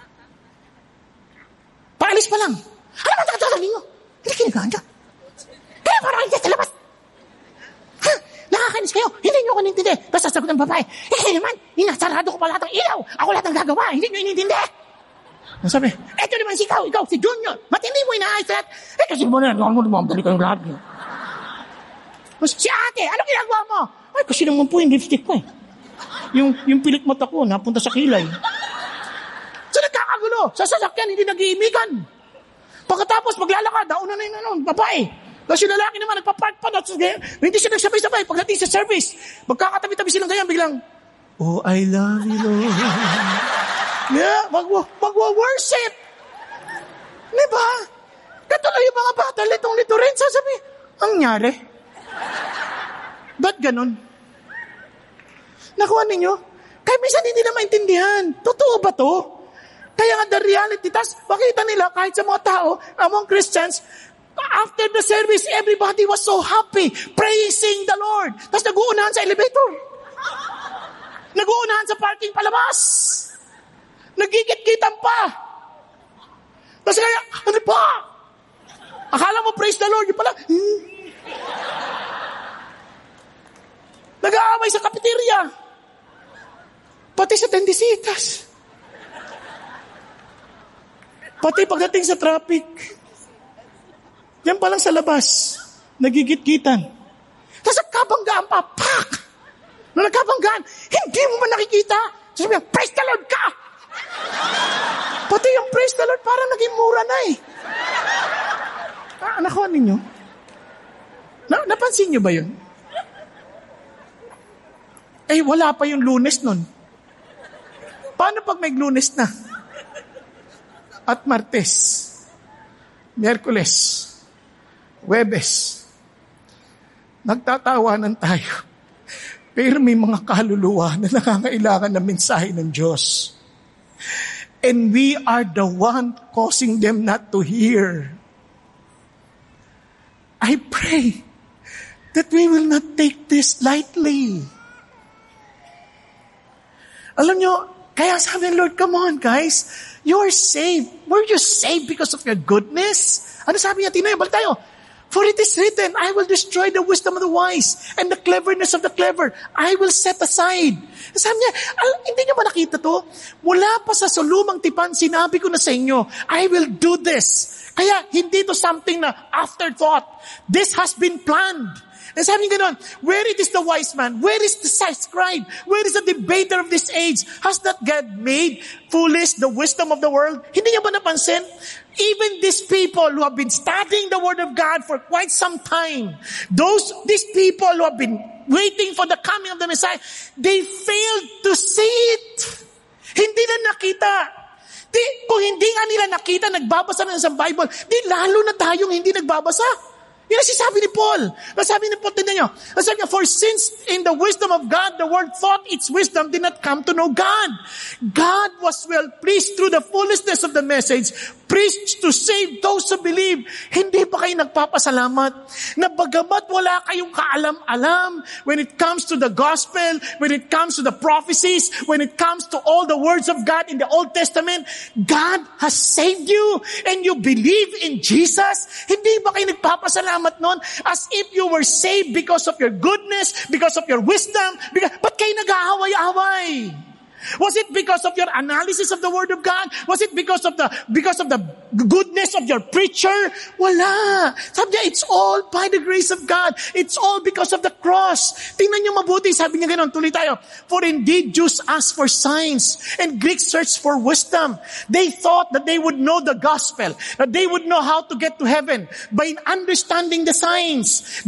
Paalis pa lang. Alam mo, tagal-tagal nyo. Hindi kinaganda. Kaya parang hindi sa labas. Ha? Nakakainis kayo. Hindi nyo ko nintindi. Tapos sasagot ng babae, eh kayo naman, inasarado ko pa lahat ng ilaw. Ako lahat ng gagawa. Hindi nyo inintindi. Ang sabi, eto naman si ikaw, ikaw, si Junior. Matindi mo inaayos lahat. Eh kasi mo na, ano mo, mamdali kayong lahat nyo. Tapos si ate, anong ginagawa mo? Ay, kasi naman po yung lipstick ko eh. Yung, yung pilik mata ko, napunta sa kilay. So nagkakagulo. Sa sasakyan, hindi nag-iimigan. Pagkatapos, maglalakad, dauna na yung ano, babae. Tapos yung lalaki naman, nagpapark pa. Tapos, hindi siya nagsabay-sabay. Pagdating sa service, magkakatabi-tabi silang ganyan, biglang, oh, I love you, Lord. Yeah, magwa, magwa-worship. Diba? Katuloy yung mga bata, litong-lito rin. Sasabi, ang nyari. Ba't ganon? Nakuha ninyo? Kaya minsan hindi na maintindihan. Totoo ba to? Kaya nga the reality, tas makita nila kahit sa mga tao, among Christians, after the service, everybody was so happy, praising the Lord. Tas nag-uunahan sa elevator. Nag-uunahan sa parking palabas. Nagigit-gitan pa. Tas kaya, ano pa? Akala mo praise the Lord, yung pala, hmm. Nag-aaway sa cafeteria. Pati sa tendisitas. Pati pagdating sa traffic. Yan pa lang sa labas. Nagigit-gitan. Tapos nagkabanggaan pa. Pak! Nung nagkabanggaan, hindi mo man nakikita. Sabi niya, praise the Lord ka! Pati yung praise the Lord parang naging mura na eh. Ah, nakuha ninyo? Na, napansin nyo ba yun? Eh, wala pa yung Lunes nun. Paano pag may Lunes na? At Martes, Miyerkules, Huwebes, nagtatawanan tayo. Pero may mga kaluluwa na nangangailangan ng mensahe ng Diyos. And we are the one causing them not to hear. I pray that we will not take this lightly. Alam nyo, kaya sabi ng Lord, come on guys, you are saved. Were you saved because of your goodness? Ano sabi niya? Tinayo, balik tayo. For it is written, I will destroy the wisdom of the wise and the cleverness of the clever. I will set aside. Sabi niya, al- hindi niyo ba nakita to? Mula pa sa sulumang tipan, sinabi ko na sa inyo, I will do this. Kaya hindi to something na afterthought. This has been planned. And sabi niya gano'n, where it is the wise man? Where is the scribe? Where is the debater of this age? Has not God made foolish the wisdom of the world? Hindi niya ba napansin? Even these people who have been studying the Word of God for quite some time, those, these people who have been waiting for the coming of the Messiah, they failed to see it. Hindi na nakita. Di, kung hindi nga nila nakita, nagbabasa na sa Bible, di lalo na tayong hindi nagbabasa. Yan ang sinasabi ni Paul. Sabi ni Paul, tignan nyo. Sabi niya, for since in the wisdom of God, the world thought its wisdom did not come to know God. God was well pleased through the foolishness of the message, preached to save those who believe. Hindi pa kayo nagpapasalamat na bagamat wala kayong kaalam-alam when it comes to the gospel, when it comes to the prophecies, when it comes to all the words of God in the Old Testament, God has saved you and you believe in Jesus. Hindi ba kayo nagpapasalamat nun as if you were saved because of your goodness, because of your wisdom? Because, ba't kayo nag-aaway-away? Was it because of your analysis of the Word of God? Was it because of the because of the goodness of your preacher? Wala. Sabi niya, it's all by the grace of God. It's all because of the cross. Tingnan niyo mabuti. Sabi niya gano'n, tuloy tayo. For indeed, Jews ask for signs, and Greeks search for wisdom. They thought that they would know the gospel, that they would know how to get to heaven by understanding the signs. They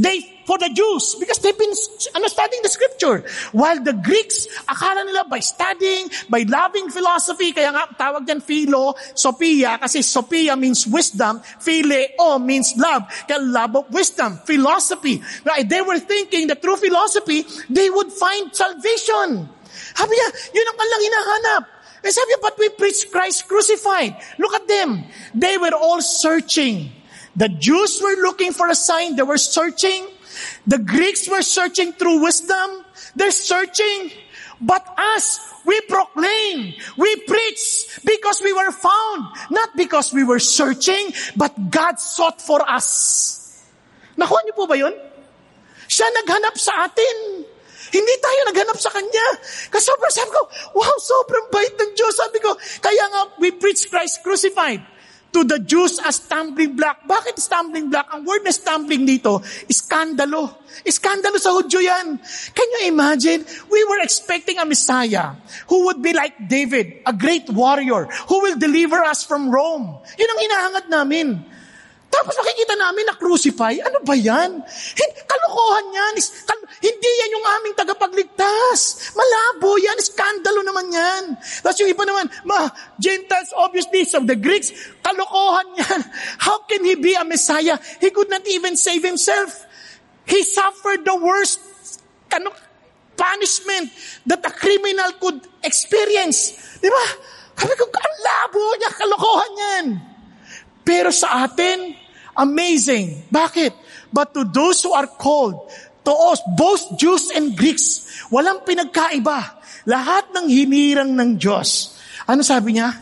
for the Jews because they've been ano, studying the scripture. While the Greeks, akala nila by studying, by loving philosophy, kaya nga tawag dyan philo, sophia, kasi sophia means wisdom, phileo means love, kaya love of wisdom, philosophy. Right? They were thinking that through philosophy, they would find salvation. Sabi niya, yun ang kanilang hinahanap. Eh sabi niya, but we preach Christ crucified. Look at them. They were all searching. The Jews were looking for a sign. They were searching. The Greeks were searching through wisdom. They're searching. But us, we proclaim, we preach because we were found. Not because we were searching, but God sought for us. Nakuha niyo po ba yun? Siya naghanap sa atin. Hindi tayo naghanap sa Kanya. Kasi sobrang sabi ko, wow, sobrang bait ng Diyos. Sabi ko, kaya nga we preach Christ crucified. To the Jews, a stumbling block. Bakit stumbling block? Ang word na stumbling dito, iskandalo. Iskandalo sa Hudyo yan. Can you imagine? We were expecting a Messiah who would be like David, a great warrior, who will deliver us from Rome. Yun ang hinahangat namin. Tapos makikita namin na crucify. Ano ba yan? Kalokohan yan. Hindi yan yung aming tagapagligtas. Malabo yan. Skandalo naman yan. Tapos yung iba naman, ma, Gentiles, obviously, so the Greeks, kalokohan yan. How can he be a Messiah? He could not even save himself. He suffered the worst ano, punishment that a criminal could experience. Di ba? Sabi ko, ang labo niya, kalokohan yan. Pero sa atin, amazing. Bakit? But to those who are called, to us, both Jews and Greeks, walang pinagkaiba. Lahat ng hinirang ng Diyos. Ano sabi niya?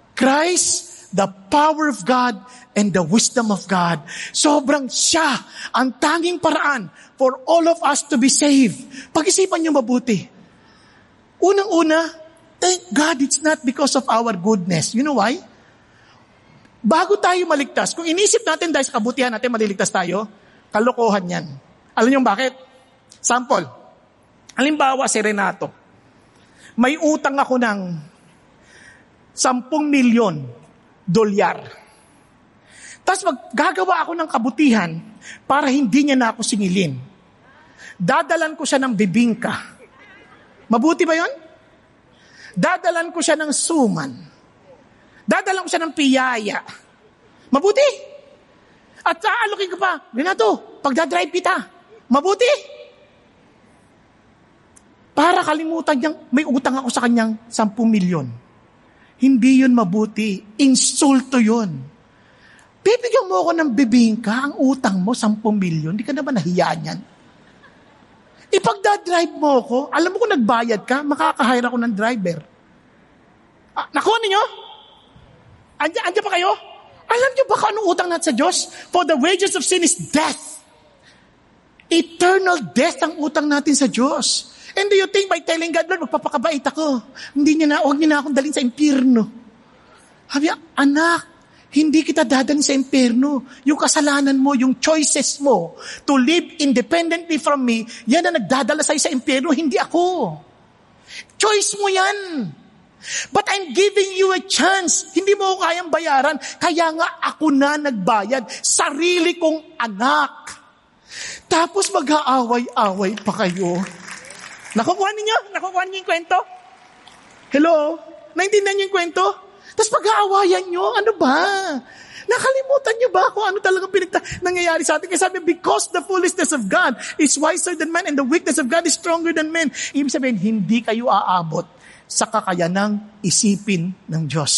Christ, the power of God and the wisdom of God. Sobrang siya ang tanging paraan for all of us to be saved. Pag-isipan niyo mabuti. Unang-una, thank God it's not because of our goodness. You know why? Bago tayo maligtas, kung inisip natin dahil sa kabutihan natin maliligtas tayo, kalokohan yan. Alam niyo bakit? Sample. Halimbawa si Renato. May utang ako ng sampung milyon dolyar. Tapos maggagawa ako ng kabutihan para hindi niya na ako singilin. Dadalan ko siya ng bibingka. Mabuti ba yon? Dadalan ko siya ng suman. Dadalan ko siya ng piyaya. Mabuti. At aalokin ko pa, Renato, pagdadrive kita. Mabuti. Para kalimutan niyang may utang ako sa kanyang sampung milyon. Hindi yun mabuti. Insulto yun. Bibigyan mo ako ng bibingka, ang utang mo, sampung milyon. Hindi ka naman nahiya niyan. Ipagdadrive mo ako, alam mo kung nagbayad ka, makakahire ako ng driver. Ah, nakuha ninyo? Andiyan, andiyan pa kayo? Alam niyo ba kung anong utang natin sa Diyos? For the wages of sin is death. Eternal death ang utang natin sa Diyos. And do you think by telling God, Lord, magpapakabait ako, hindi niya na, huwag niya na akong dalhin sa impyerno. Sabi, anak, hindi kita dadalhin sa impyerno. Yung kasalanan mo, yung choices mo to live independently from me, yan na nagdadala sa'yo sa impyerno, hindi ako. Choice mo yan. But I'm giving you a chance. Hindi mo ako kayang bayaran. Kaya nga ako na nagbayad. Sarili kong anak. Tapos mag-aaway-away pa kayo. Nakukuha ninyo? Nakukuha ninyo yung kwento? Hello? Naintindihan niyo yung kwento? Tapos pag-aawayan nyo, ano ba? Nakalimutan nyo ba kung ano talagang pinagta- nangyayari sa atin? Kasi sabi, because the foolishness of God is wiser than man and the weakness of God is stronger than man. Ibig sabihin, hindi kayo aabot sa kakayanang isipin ng Diyos.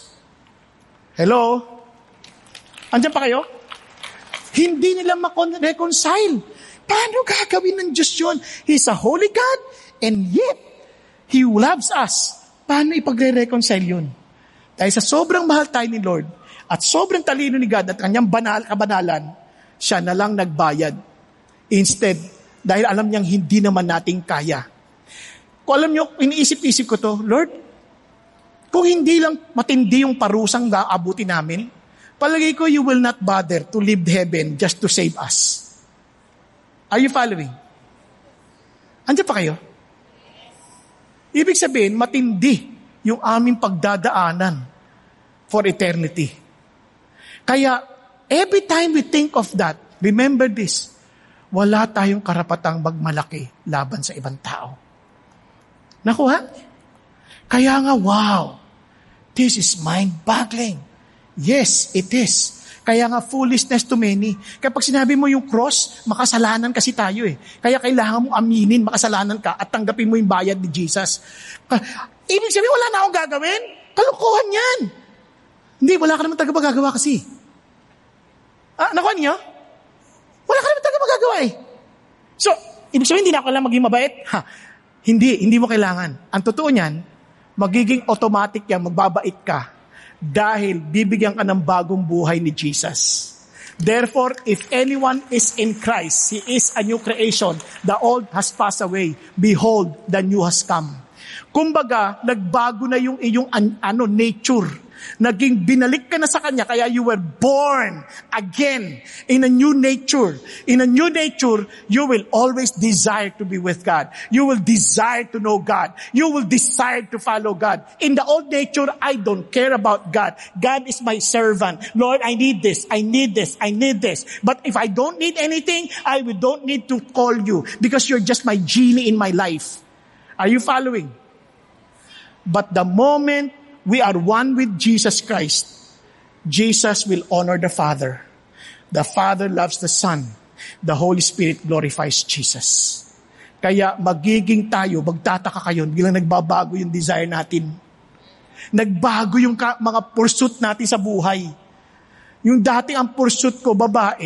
Hello? Andiyan pa kayo? Hindi nila makon-reconcile. Paano gagawin ng Diyos yun? He's a holy God, and yet, He loves us. Paano ipagre-reconcile yun? Dahil sa sobrang mahal tayo ni Lord, at sobrang talino ni God, at kanyang banal, kabanalan, siya na lang nagbayad. Instead, dahil alam niyang hindi naman nating kaya. Kung alam niyo, iniisip-isip ko to, Lord, kung hindi lang matindi yung parusang naabuti namin, palagay ko you will not bother to leave heaven just to save us. Are you following? Andiyan pa kayo? Ibig sabihin, matindi yung aming pagdadaanan for eternity. Kaya, every time we think of that, remember this, wala tayong karapatang magmalaki laban sa ibang tao. Nakuha? Kaya nga, wow, this is mind-boggling. Yes, it is. Kaya nga, foolishness to many. Kapag sinabi mo yung cross, makasalanan kasi tayo eh. Kaya kailangan mo aminin, makasalanan ka at tanggapin mo yung bayad ni Jesus. Ibig sabihin, wala na akong gagawin? Kalukuhan yan. Hindi, wala ka naman talaga magagawa kasi. Ah, nakuha niyo? Wala ka naman talaga magagawa eh. So, ibig sabihin, hindi na ako lang maging mabait? Ha, hindi, hindi mo kailangan. Ang totoo niyan, magiging automatic yan, magbabait ka dahil bibigyan ka ng bagong buhay ni Jesus. Therefore, if anyone is in Christ, he is a new creation. The old has passed away. Behold, the new has come. Kumbaga, nagbago na yung iyong an, ano, nature. Naging binalik ka na sa Kanya, kaya you were born again in a new nature. In a new nature, you will always desire to be with God. You will desire to know God. You will desire to follow God. In the old nature, I don't care about God. God is my servant. Lord, I need this, I need this, I need this. But if I don't need anything, I will don't need to call you because you're just my genie in my life. Are you following? But the moment we are one with Jesus Christ, Jesus will honor the Father. The Father loves the Son. The Holy Spirit glorifies Jesus. Kaya magiging tayo, magtataka kayo, bilang nagbabago yung desire natin. Nagbago yung ka, mga pursuit natin sa buhay. Yung dati ang pursuit ko, babae.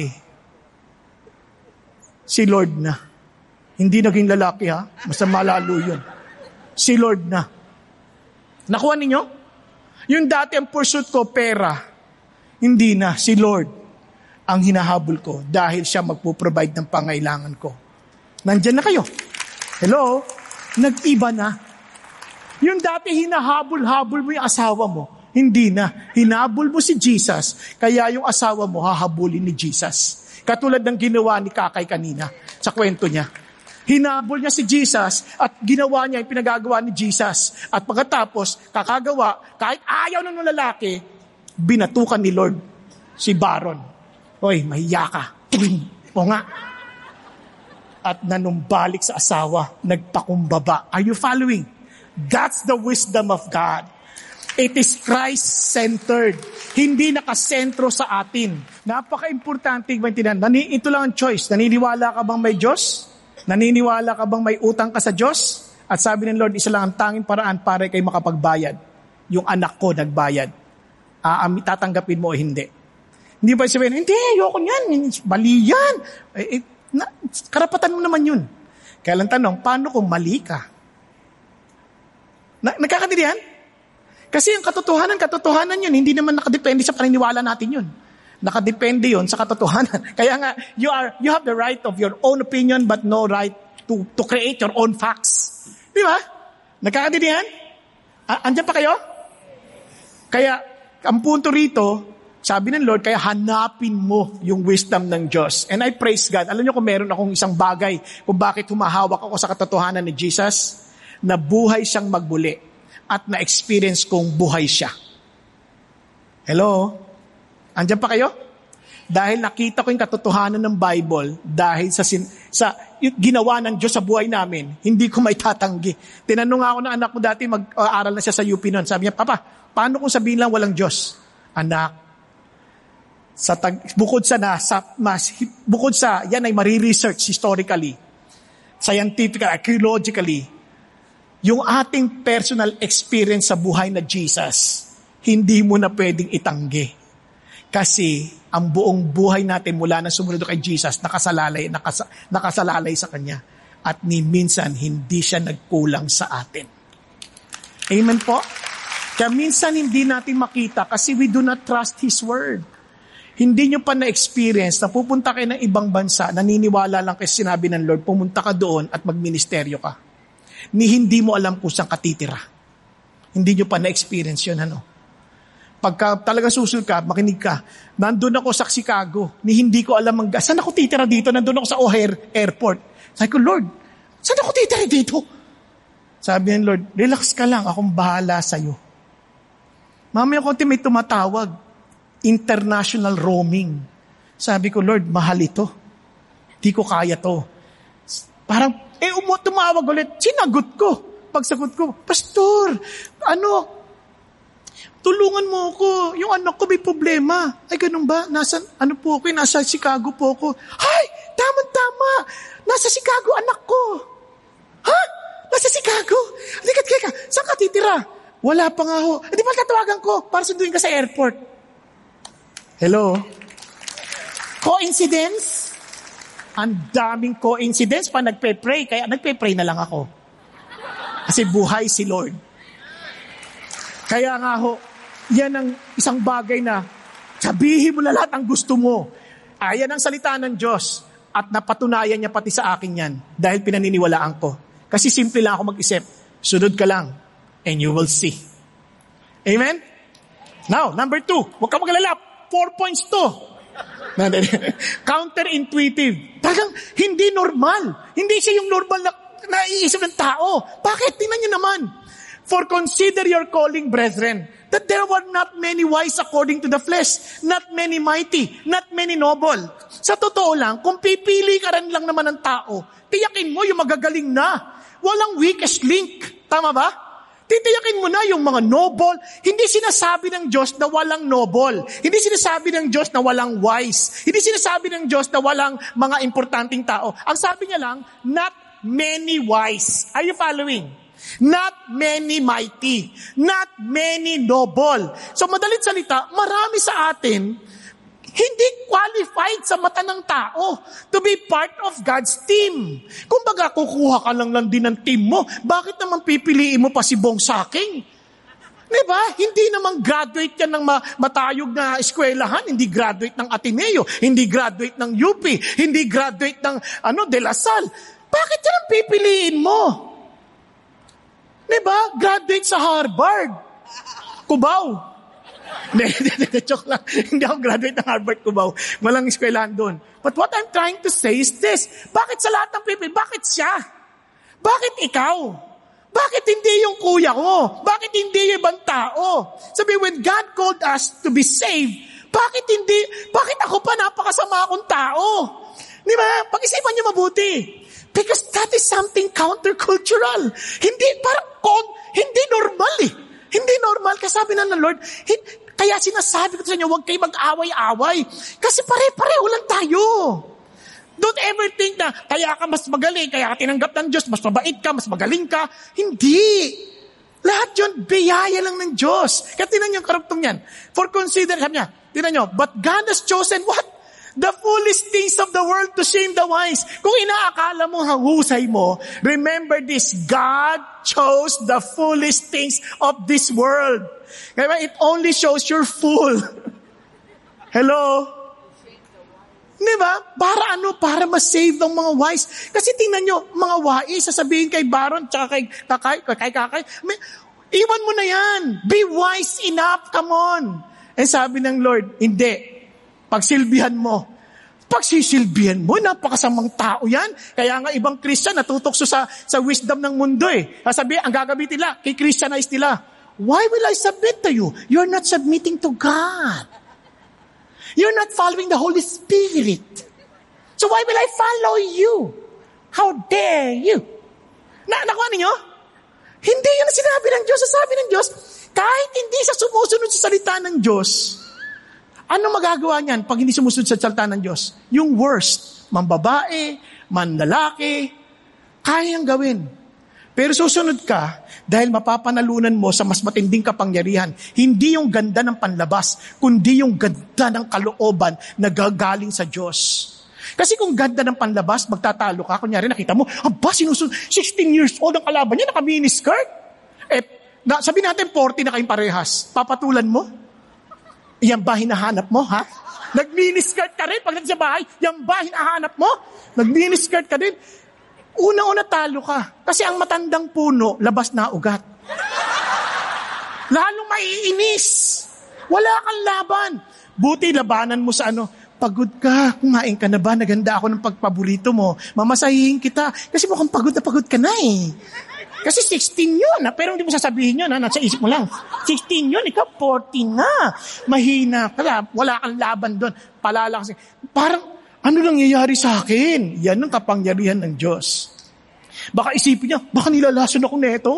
Si Lord na. Hindi naging lalaki ha, masama lalo yun. Si Lord na. Nakuha ninyo? Yung dati ang pursuit ko, pera. Hindi na, si Lord ang hinahabol ko dahil siya magpo-provide ng pangailangan ko. Nandyan na kayo. Hello? Nag-iba na. Yung dati hinahabol-habol mo yung asawa mo, hindi na. Hinabol mo si Jesus, kaya yung asawa mo hahabulin ni Jesus. Katulad ng ginawa ni Kakay kanina sa kwento niya. Hinabol niya si Jesus at ginawa niya yung pinagagawa ni Jesus. At pagkatapos, kakagawa, kahit ayaw ng lalaki, binatukan ni Lord si Baron. Hoy, mahiya ka. O nga. At nanumbalik sa asawa, nagpakumbaba. Are you following? That's the wisdom of God. It is Christ-centered. Hindi nakasentro sa atin. Napaka-importante maintindihan. Nani, ito lang ang choice. Naniniwala ka bang may Diyos? Naniniwala ka bang may utang ka sa Diyos? At sabi ng Lord, isa lang ang tanging paraan para kayo makapagbayad. Yung anak ko nagbayad. Uh, tatanggapin mo o hindi. Hindi ba sabihin, hindi, ayoko yan. Mali yan. Eh, eh, na, karapatan mo naman yun. Kaya lang tanong, paano kung mali ka? Na, nagkakaintindihan? Kasi yung katotohanan, katotohanan yun. Hindi naman nakadepende sa paniniwala natin yun. Nakadepende yun sa katotohanan. Kaya nga, you are you have the right of your own opinion but no right to to create your own facts. Di ba? Nagkakaintindihan? A- Andiyan pa kayo? Kaya, ang punto rito, sabi ng Lord, kaya hanapin mo yung wisdom ng Diyos. And I praise God. Alam niyo kung meron akong isang bagay kung bakit humahawak ako sa katotohanan ni Jesus, na buhay siyang magbuli at na-experience kong buhay siya. Hello? Andiyan pa kayo? Dahil nakita ko yung katotohanan ng Bible, dahil sa, sin- sa yung ginawa ng Diyos sa buhay namin, hindi ko may tatanggi. Tinanong ako ng anak ko dati, mag-aaral na siya sa U P noon. Sabi niya, Papa, paano kung sabihin lang walang Diyos? Anak, sa tag- bukod sa nasa, mas, bukod sa, yan ay mariresearch historically, scientifically, archaeologically, yung ating personal experience sa buhay na Jesus, hindi mo na pwedeng itanggi. Kasi ang buong buhay natin mula na sumunod kay Jesus, nakasalalay, nakasa, nakasalalay sa Kanya. At ni minsan, hindi siya nagkulang sa atin. Amen po? Kaya minsan hindi natin makita kasi we do not trust His Word. Hindi nyo pa na-experience na pupunta kayo ng ibang bansa, naniniwala lang kasi sinabi ng Lord, pumunta ka doon at magministeryo ka. Ni hindi mo alam kung saan katitira. Hindi nyo pa na-experience yun, ano? Pagka talaga susunod ka, makinig ka, nandun ako sa Chicago, ni hindi ko alam ang, saan ako titira dito? Nandun ako sa O'Hare Airport. Sabi ko, Lord, saan ako titira dito? Sabi ng Lord, relax ka lang, akong bahala sa'yo. Mamaya konti may tumatawag, international roaming. Sabi ko, Lord, mahal ito. Di ko kaya to. Parang, eh, umu- tumawag ulit. Sinagot ko. Pagsagot ko, Pastor, ano, tulungan mo ako. Yung anak ko may problema. Ay, ganun ba? Nasa, ano po ako? Nasa Chicago po ako. Ay, tama-tama. Nasa Chicago, anak ko. Ha? Nasa Chicago? Halika, halika. Saan ka titira? Wala pa nga ho. Hindi ba tatawagan ko para sunduin ka sa airport? Hello? Coincidence? Ang daming coincidence pa nagpe-pray. Kaya nagpe-pray na lang ako. Kasi buhay si Lord. Kaya nga ho, yan ang isang bagay na sabihin mo na lahat ang gusto mo. Ayan ang salita ng Diyos. At napatunayan niya pati sa akin yan. Dahil pinaniniwalaan ko. Kasi simple lang ako mag-isip. Sunod ka lang. And you will see. Amen? Now, number two. Huwag ka magalala. Four points to. Counterintuitive. Talagang hindi normal. Hindi siya yung normal na naiisip ng tao. Bakit? Tingnan niyo naman. For consider your calling, brethren, that there were not many wise according to the flesh, not many mighty, not many noble. Sa totoo lang, kung pipili ka rin lang naman ng tao, tiyakin mo yung magagaling na. Walang weakest link. Tama ba? Titiyakin mo na yung mga noble. Hindi sinasabi ng Diyos na walang noble. Hindi sinasabi ng Diyos na walang wise. Hindi sinasabi ng Diyos na walang mga importanteng tao. Ang sabi niya lang, not many wise. Are you following? Not many mighty. Not many noble. So madalit salita, marami sa atin hindi qualified sa mata ng tao to be part of God's team. Kung baga, kukuha ka lang lang din ng team mo, bakit naman pipiliin mo pa si Bong Saking? Diba? Hindi naman graduate yan ng matayog na eskwelahan, hindi graduate ng Ateneo, hindi graduate ng U P, hindi graduate ng ano, De La Salle. Bakit yan ang pipiliin mo? Diba? Graduate sa Harvard. Cubao. Hindi, joke lang. Hindi ako graduate ng Harvard, Cubao. Walang eskwelahan doon. But what I'm trying to say is this. Bakit sa lahat ng people? Bakit siya? Bakit ikaw? Bakit hindi yung kuya ko? Bakit hindi yung ibang tao? Sabi, when God called us to be saved, bakit hindi, bakit ako pa napakasama akong tao? Di ba? Pag-isipan niyo mabuti. Because that is something countercultural. Hindi, parang, hindi normal eh. Hindi normal. Kasabi na ng Lord, kaya sinasabi ko sa inyo, huwag kayo mag-away-away. Kasi pare-pareho lang tayo. Don't ever think na, kaya ka mas magaling, kaya ka tinanggap ng Diyos, mas mabait ka, mas magaling ka. Hindi. Lahat yun, biyaya lang ng Diyos. Kaya tinan niyo yung karugtong yan. For consider, sabi niya, tinan niyo, but God has chosen what? The foolish things of the world to shame the wise. Kung inaakala mo hangusay mo, remember this, God chose the foolish things of this world. Kaya it only shows you're fool. Hello? Diba? Para ano? Para ma-save ang mga wise. Kasi tingnan nyo, mga wise, sasabihin kay Baron, tsaka kay Kakay, kay Kakay, may, iwan mo na yan. Be wise enough, come on. Eh sabi ng Lord, hindi. Pagsilbihan mo. Pagsisilbihan mo, napakasamang tao yan. Kaya nga ibang Christian natutokso sa, sa wisdom ng mundo eh. Sabi, ang gagawin nila, kay Christianize nila. Why will I submit to you? You're not submitting to God. You're not following the Holy Spirit. So why will I follow you? How dare you? Na, nakuha ninyo? Hindi yan ang sinabi ng Diyos. Sabi ng Diyos, kahit hindi sa sumusunod sa salita ng Diyos, ano magagawa niyan pag hindi sumusunod sa salita ng Diyos? Yung worst, mambabae, manlalaki, kayang gawin. Pero susunod ka dahil mapapanalunan mo sa mas matinding kapangyarihan. Hindi yung ganda ng panlabas, kundi yung ganda ng kalooban na gagaling sa Diyos. Kasi kung ganda ng panlabas, magtatalo ka. Kunyari, nakita mo, aba, sinusunod, sixteen years old ang kalaban niya, naka-miniskirt. Eh, na, sabi natin, forty na kayong parehas. Papatulan mo? Yan ba hinahanap mo, ha? Nag-miniskirt ka rin pag sa bahay. Yan ba hinahanap mo? Nag-miniskirt ka din. Una-una talo ka. Kasi ang matandang puno, labas na ugat. Lalong maiinis. Wala kang laban. Buti labanan mo sa ano, pagod ka, kumain ka na ba? Naganda ako ng pagpaborito mo. Mamasahihin kita. Kasi mukhang pagod na pagod ka na eh. Kasi sixteen yun, ha? Pero hindi mo sasabihin yun, ha? Nasa isip mo lang. sixteen yun, ikaw fourteen na. Mahina ka, wala kang laban doon. Palala kasi. Parang, Ano nangyayari sa akin? Yan ang kapangyarihan ng Diyos. Baka isipin niya, baka nilalason ako neto.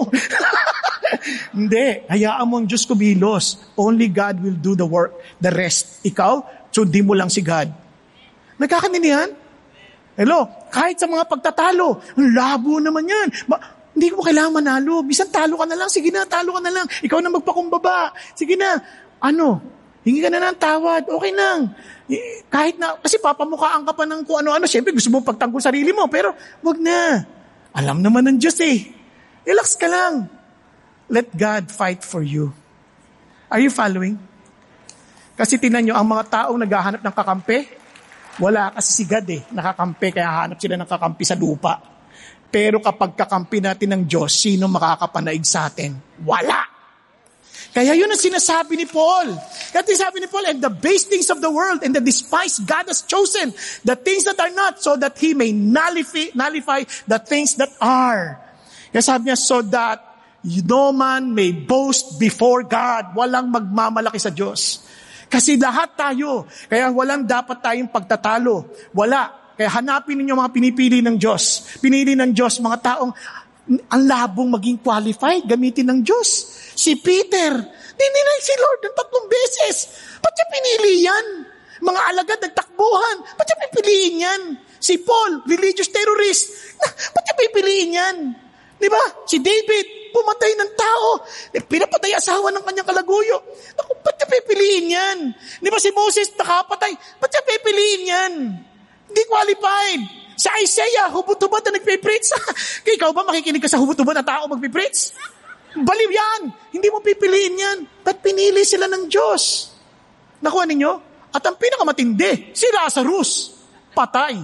Hindi. Hayaan mo ang Diyos kumilos. Only God will do the work. The rest. Ikaw, sundin mo lang si God. Nagkakaintindihan? Hello? Kahit sa mga pagtatalo, ang labo naman yan. Ba- hindi mo kailangan manalo. Bisan talo ka na lang. Sige na, talo ka na lang. Ikaw na magpakumbaba. Sige na. Ano? Hingi ka na ng tawad. Okay lang. Kahit na, kasi papamukhaan ka pa ng kung ano-ano. Siyempre, gusto mo pagtanggol sarili mo. Pero, wag na. Alam naman ng Diyos eh. Relax ka lang. Let God fight for you. Are you following? Kasi tinan nyo, ang mga taong naghahanap ng kakampi, wala kasi si God eh. Nakakampi, kaya hanap sila ng kakampi sa lupa. Pero kapag kakampi natin ng Diyos, sino makakapanaig sa atin? Wala. Kaya yun ang sinasabi ni Paul. Kaya sinasabi ni Paul, and the base things of the world and the despised God has chosen, the things that are not, so that He may nullify, nullify the things that are. Kaya sabi niya, so that no man may boast before God. Walang magmamalaki sa Diyos. Kasi lahat tayo. Kaya walang dapat tayong pagtatalo. Wala. Kaya hanapin ninyo mga pinipili ng Diyos. Pinili ng Diyos mga taong ang labong maging qualified gamitin ng Diyos. Si Peter, dinilay si Lord ng tatlong beses. Ba't siya pinili yan? Mga alagad nagtakbuhan. Ba't siya pipiliin yan? Si Paul, religious terrorist. Ba't siya pipiliin yan? Di ba? Si David, pumatay ng tao. Pinapatay asawa ng kanyang kalaguyo. Naku, ba't siya pipiliin yan? Di ba si Moses, nakapatay? Ba't siya pipiliin yan? Hindi qualified. Sa Isaiah, hubot-hubot na nagpipreach. Kaya ikaw ba makikinig ka sa hubot-hubot na tao magpipreach? Baliw yan. Hindi mo pipiliin yan. Ba't pinili sila ng Diyos? Nakuha ninyo? At ang pinakamatindi, si Lazarus. Patay.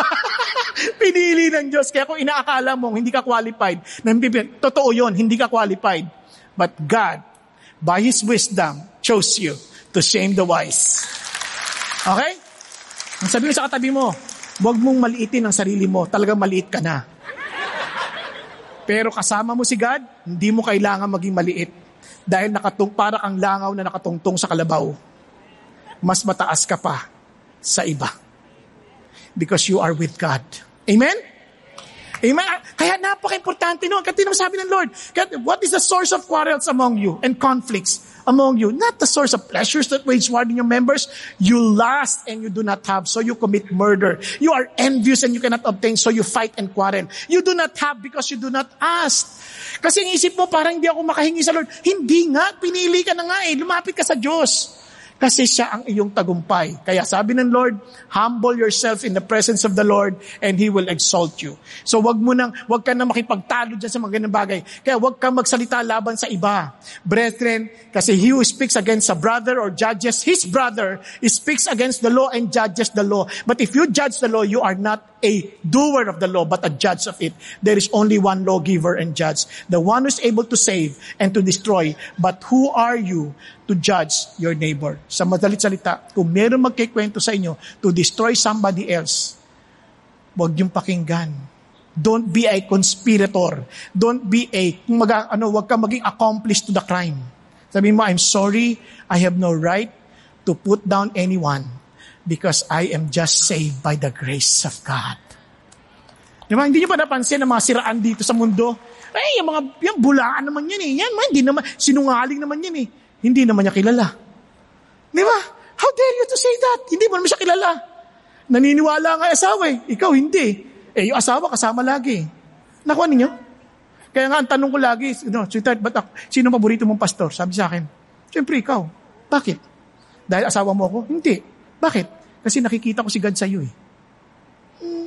Pinili ng Diyos. Kaya kung inaakala mo, hindi ka qualified, totoo yun, hindi ka qualified. But God, by His wisdom, chose you to shame the wise. Okay? Ang sabi mo sa katabi mo, huwag mong maliitin ang sarili mo. Talagang maliit ka na. Pero kasama mo si God, hindi mo kailangan maging maliit. Dahil nakatung, para kang langaw na nakatungtong sa kalabaw. Mas mataas ka pa sa iba. Because you are with God. Amen? Amen? Kaya napaka-importante nun. Kasi sabi ng Lord, what is the source of quarrels among you and conflicts among you? Not the source of pleasures that wage war in your members. You lust and you do not have, so you commit murder. You are envious and you cannot obtain, so you fight and quarrel. You do not have because you do not ask. Kasi ang isip mo, parang hindi ako makahingi sa Lord. Hindi nga, pinili ka na nga eh. Lumapit ka sa Diyos. Kasi siya ang iyong tagumpay. Kaya sabi ng Lord, humble yourself in the presence of the Lord and He will exalt you. So wag mo nang, wag ka na makipagtalo dyan sa mga ganang bagay. Kaya wag ka magsalita laban sa iba. Brethren, kasi he who speaks against a brother or judges his brother, he speaks against the law and judges the law. But if you judge the law, you are not a doer of the law, but a judge of it. There is only one lawgiver and judge, the one who is able to save and to destroy. But who are you to judge your neighbor? Sa madalit salita, kung meron magkikwento sa inyo to destroy somebody else, huwag niyong pakinggan. Don't be a conspirator. Don't be a, kung mag, ano, huwag kang maging accomplice to the crime. Sabihin mo, I'm sorry, I have no right to put down anyone because I am just saved by the grace of God. Diba? Hindi niyo pa napansin ang mga siraan dito sa mundo? Ay, yung mga, yung bulaan naman yan eh. Yan, man, hindi naman, sinungaling naman yan eh. Hindi naman niya kilala. Di ba? How dare you to say that? Hindi mo naman siya kilala. Naniniwala nga asawa eh. Ikaw hindi. Eh, yung asawa kasama lagi. Nakuha ninyo? Kaya nga, ang tanong ko lagi, no, sweetheart, ba't ako, sino paborito mong pastor? Sabi sa akin, siyempre ikaw. Bakit? Dahil asawa mo ako? Hindi. Bakit? Kasi nakikita ko si God sa iyo eh. Hmm.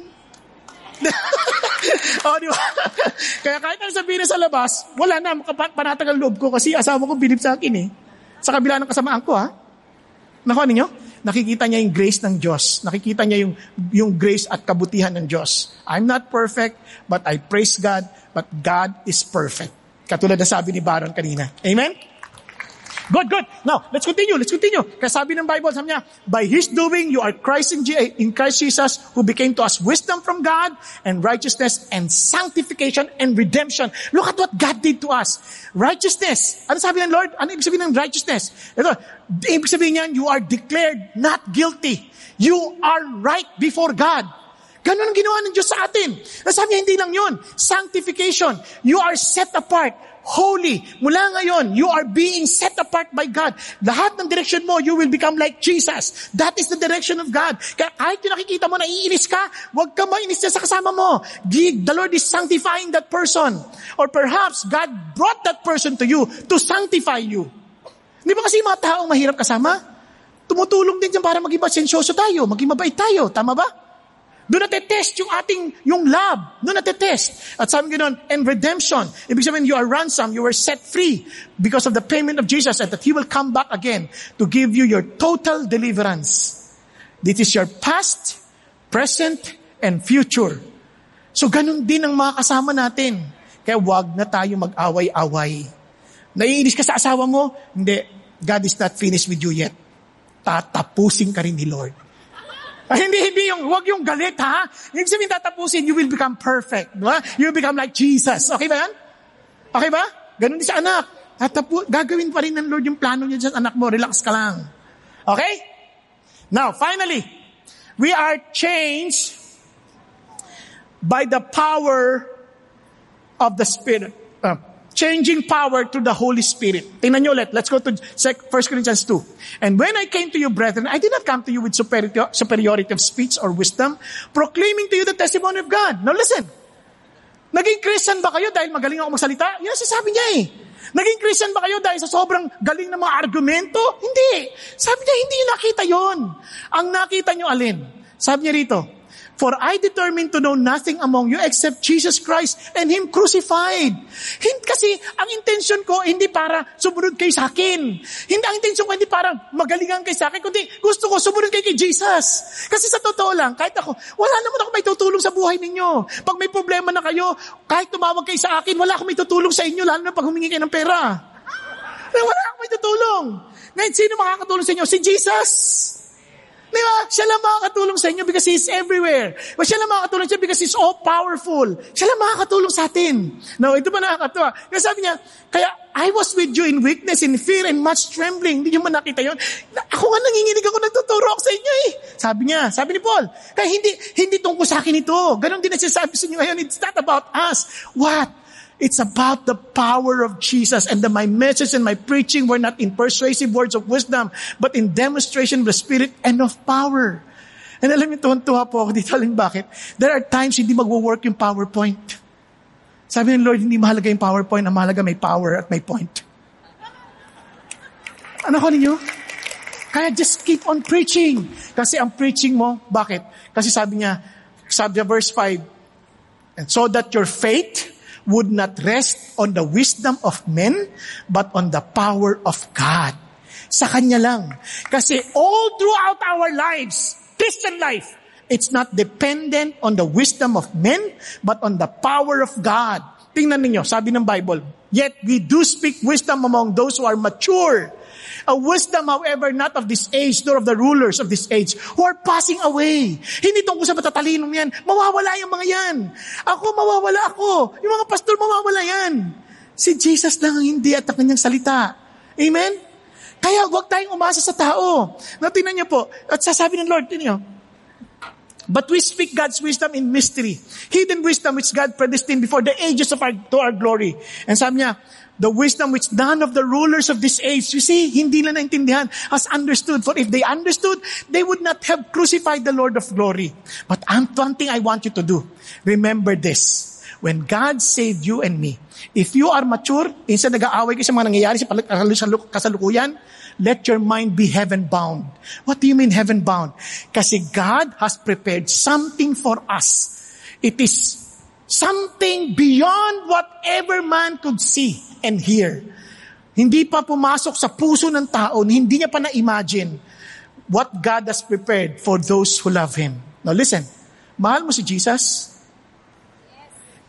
Oh, di ba? Kaya kahit ang sabihin na sa labas, wala na, panatag ang loob ko kasi asawa ko bilib sa akin eh. Sa kabila ng kasamaan ko ha. Nakuha ninyo? Nakikita niya yung grace ng Diyos. Nakikita niya yung, yung grace at kabutihan ng Diyos. I'm not perfect, but I praise God, but God is perfect. Katulad na sabi ni Baron kanina. Amen? Good, good. Now, let's continue, let's continue. Kasi sabi ng Bible, sabi niya, by His doing, you are Christ in, G- in Christ Jesus, who became to us wisdom from God, and righteousness, and sanctification, and redemption. Look at what God did to us. Righteousness. Ano sabi ng Lord? Ano ibig sabihin ng righteousness? Ito, ibig sabihin niyan, you are declared not guilty. You are right before God. Ganun ang ginawa ng Diyos sa atin. Sabi niya, hindi lang yun. Sanctification. You are set apart. Holy. Mula ngayon, you are being set apart by God. Lahat ng direction mo, you will become like Jesus. That is the direction of God. Kaya kahit yung nakikita mo, naiinis ka, huwag ka mainis sa kasama mo. The Lord is sanctifying that person. Or perhaps, God brought that person to you to sanctify you. Di ba kasi mga taong mahirap kasama? Tumutulong din dyan para maging pasensyoso tayo, maging mabait tayo. Tama ba? Doon natetest yung ating, yung love. Doon natetest. At sabi ganoon, and redemption. Ibig sabihin, you are ransomed, you were set free because of the payment of Jesus, and that He will come back again to give you your total deliverance. This is your past, present, and future. So ganun din ang mga kasama natin. Kaya wag na tayo mag-away-away. Naiinis ka sa asawa mo? Hindi. God is not finished with you yet. Tatapusin ka rin ni Lord. Ay, hindi, hindi yung, wag yung galit, ha? Ibig sabihin tatapusin, you will become perfect. Diba? You will become like Jesus. Okay ba yan? Okay ba? Ganun din sa anak. Tatapu, gagawin pa rin ng Lord yung plano niya sa anak mo. Relax ka lang. Okay? Now, finally, we are changed by the power of the Spirit. Uh, changing power to the Holy Spirit. Tingnan nyo ulit. Let's go to First Corinthians two. And when I came to you, brethren, I did not come to you with superiority of speech or wisdom, proclaiming to you the testimony of God. Now listen. Naging Christian ba kayo dahil magaling ako magsalita? Yun ang sasabi niya eh. Naging Christian ba kayo dahil sa sobrang galing ng mga argumento? Hindi. Sabi niya, hindi nyo nakita yon. Ang nakita nyo alin? Sabi niya rito, for I determined to know nothing among you except Jesus Christ and Him crucified. Hindi, kasi ang intention ko, hindi para sumunod kayo sa akin. Hindi, ang intention ko, hindi para magalingan kayo sa akin, kundi gusto ko sumunod kayo kay Jesus. Kasi sa totoo lang, kahit ako, wala naman ako may tutulong sa buhay ninyo. Pag may problema na kayo, kahit tumawag kayo sa akin, wala akong may tutulong sa inyo, lalo na pag humingi kayo ng pera. Wala akong may tutulong. Ngayon, sino makakatulong sa inyo? Si Jesus. Di ba? Siya lang makakatulong sa inyo because He's everywhere. But siya lang makakatulong sa inyo because He's all powerful. Siya lang makakatulong sa atin. Now, ito pa nakakatawa. Kasi sabi niya, kaya I was with you in weakness, in fear, and much trembling. Hindi niyo man nakita yun. Ako nga nanginginig ako, nagtuturo ako sa inyo eh. Sabi niya, sabi ni Paul, kaya hindi, hindi tungkol sa akin ito. Ganon din nagsasabi sa inyo ngayon. It's not about us. What? It's about the power of Jesus, and that my message and my preaching were not in persuasive words of wisdom, but in demonstration of the Spirit and of power. And alam niyo, tuwan-tuwa po ako dito. Alam bakit? There are times hindi mag-work yung PowerPoint. Sabi ng Lord, hindi mahalaga yung PowerPoint, ang mahalaga may power at may point. Ano ko ninyo? Kaya just keep on preaching. Kasi ang preaching mo, bakit? Kasi sabi niya, sabi niya verse five, and so that your faith would not rest on the wisdom of men, but on the power of God. Sa Kanya lang. Kasi all throughout our lives, Christian life, it's not dependent on the wisdom of men, but on the power of God. Tingnan ninyo, sabi ng Bible, yet we do speak wisdom among those who are mature. A wisdom, however, not of this age, nor of the rulers of this age, who are passing away. Hindi tungkol sa matatalinong yan. Mawawala yung mga yan. Ako, mawawala ako. Yung mga pastor, mawawala yan. Si Jesus lang ang hindi at ang kanyang salita. Amen? Kaya huwag tayong umasa sa tao. Natingnan niyo po, at sasabi ng Lord, niyo, but we speak God's wisdom in mystery. Hidden wisdom which God predestined before the ages of our, to our glory. And sabi niya, the wisdom which none of the rulers of this age, you see, hindi na naintindihan, has understood. For if they understood, they would not have crucified the Lord of glory. But one thing I want you to do, remember this. When God saved you and me, if you are mature, instead nag-aaway kayo sa mga nangyayari sa kasalukuyan, let your mind be heaven-bound. What do you mean heaven-bound? Kasi God has prepared something for us. It is something beyond whatever man could see and hear. Hindi pa pumasok sa puso ng tao, hindi niya pa na-imagine what God has prepared for those who love Him. Now listen, mahal mo si Jesus?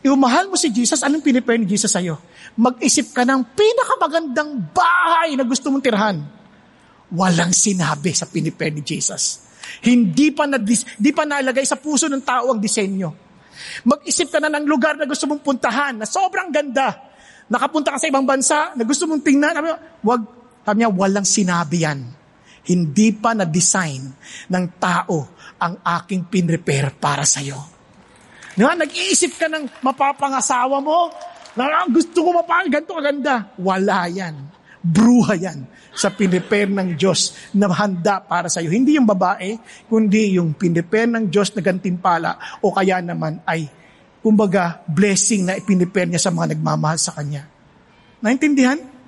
Yung mahal mo si Jesus, anong pinipare ni Jesus sa'yo? Mag-isip ka ng pinakamagandang bahay na gusto mong tirahan. Walang sinabi sa pinipare ni Jesus. Hindi pa, na, hindi pa nalagay sa puso ng tao ang disenyo. Mag-isip ka na ng lugar na gusto mong puntahan, na sobrang ganda. Nakapunta ka sa ibang bansa, na gusto mong tingnan. Wag, sabi niya, walang sinabi yan. Hindi pa na-design ng tao ang aking pinrepare para sa'yo. Nga, nag-iisip ka ng mapapangasawa mo, na gusto ko mapang, ganito kaganda. Wala yan. Bruha yan sa pinrepare ng Diyos na handa para sa'yo. Hindi yung babae, kundi yung pinrepare ng Diyos na gantimpala o kaya naman ay, kumbaga, blessing na ipinrepare niya sa mga nagmamahal sa Kanya. Naintindihan?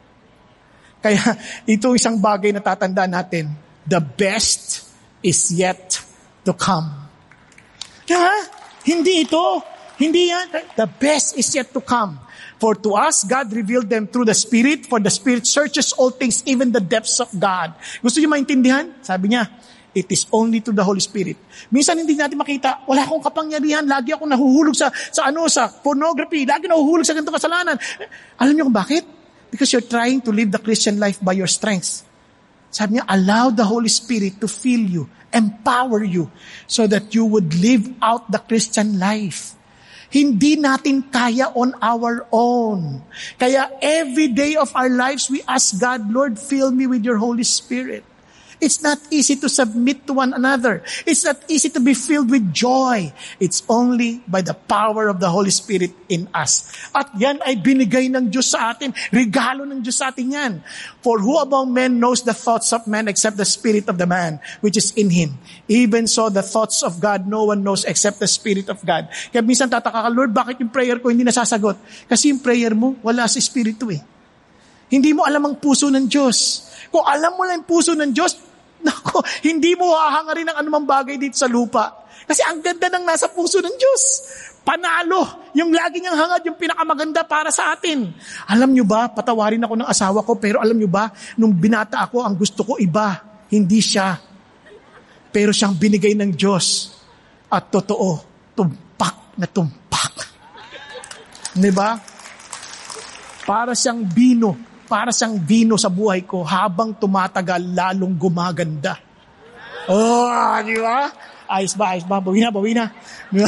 Kaya ito isang bagay na tatandaan natin. The best is yet to come. Kaya, hindi ito. Hindi yan. The best is yet to come. For to us, God revealed them through the Spirit, for the Spirit searches all things, even the depths of God. Gusto niyo maintindihan? Sabi niya, it is only to the Holy Spirit. Minsan hindi natin makita, wala akong kapangyarihan, lagi akong nahuhulog sa, sa ano, sa pornography, lagi nahuhulog sa ganitong kasalanan. Alam niyo kung bakit? Because you're trying to live the Christian life by your strengths. Sabi niya, allow the Holy Spirit to fill you, empower you, so that you would live out the Christian life. Hindi natin kaya on our own. Kaya every day of our lives, we ask God, Lord, fill me with your Holy Spirit. It's not easy to submit to one another. It's not easy to be filled with joy. It's only by the power of the Holy Spirit in us. At yan ay binigay ng Diyos sa atin. Regalo ng Diyos sa atin yan. For who among men knows the thoughts of man except the spirit of the man which is in him? Even so, the thoughts of God no one knows except the Spirit of God. Kaya minsan tataka ka, Lord, bakit yung prayer ko hindi nasasagot? Kasi yung prayer mo, wala sa Espiritu eh. Hindi mo alam ang puso ng Diyos. Kung alam mo lang yung puso ng Diyos, nako, hindi mo hahangarin ang anumang bagay dito sa lupa. Kasi ang ganda ng nasa puso ng Diyos. Panalo. Yung lagi niyang hangad, yung pinakamaganda para sa atin. Alam niyo ba, patawarin ako ng asawa ko, pero alam niyo ba, nung binata ako, ang gusto ko iba. Hindi siya. Pero siyang binigay ng Diyos. At totoo, tumpak na tumpak. Diba? Para siyang bino. Para siyang vino sa buhay ko, habang tumatagal, lalong gumaganda. Oh, di ba? Ayos ba, ayos ba? Bawi na, bawi na.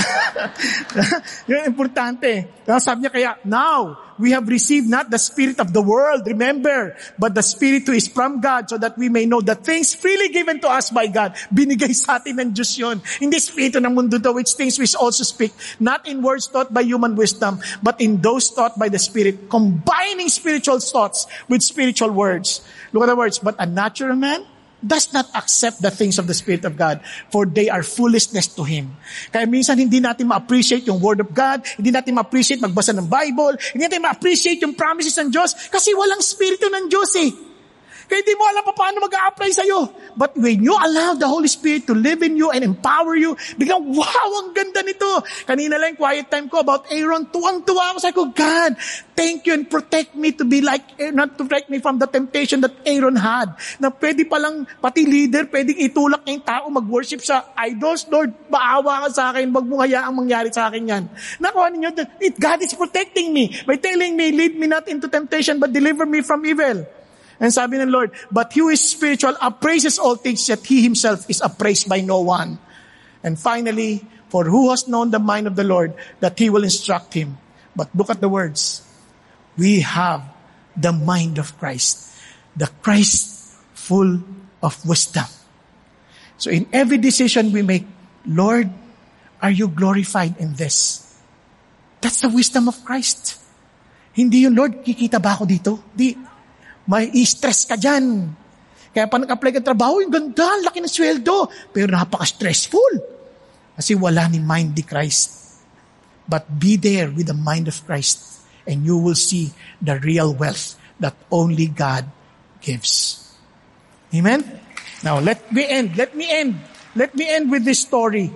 Yun, importante. Sabi niya kaya, now, we have received not the spirit of the world, remember, but the Spirit who is from God, so that we may know the things freely given to us by God. Binigay sa atin ng Diyos yun. Hindi spirito ng mundo daw, which things we also speak, not in words taught by human wisdom, but in those taught by the Spirit, combining spiritual thoughts with spiritual words. Look at the words, but a natural man does not accept the things of the Spirit of God, for they are foolishness to him. Kaya minsan hindi natin ma-appreciate yung Word of God, hindi natin ma-appreciate magbasa ng Bible, hindi natin ma-appreciate yung promises ng Diyos, kasi walang Spirito ng Diyos eh. Kaya hindi mo alam pa paano mag-a-apply sa'yo. But when you allow the Holy Spirit to live in you and empower you, biglang, wow, ang ganda nito. Kanina lang, quiet time ko about Aaron, tuwang-tuwa ako. Sabi ko, God, thank you and protect me to be like, not to protect me from the temptation that Aaron had. Na pwede palang, pati leader, pwedeng itulak ng tao mag-worship sa idols. Lord, maawa ka sa akin, wag mo hayaang mangyari sa akin yan. Nakuha ninyo, it, God is protecting me by telling me, lead me not into temptation, but deliver me from evil. And sabi ng Lord, but he who is spiritual appraises all things, yet he himself is appraised by no one. And finally, for who has known the mind of the Lord, that he will instruct him. But look at the words. We have the mind of Christ. The Christ full of wisdom. So in every decision we make, Lord, are you glorified in this? That's the wisdom of Christ. Hindi yun, Lord, kikita ba ako dito? Di. May stress ka dyan. Kaya pa nag-apply ka trabaho, yung ganda, laki ng sweldo. Pero napaka-stressful. Kasi wala ni mind ni Christ. But be there with the mind of Christ and you will see the real wealth that only God gives. Amen? Now, let me end. Let me end. Let me end with this story.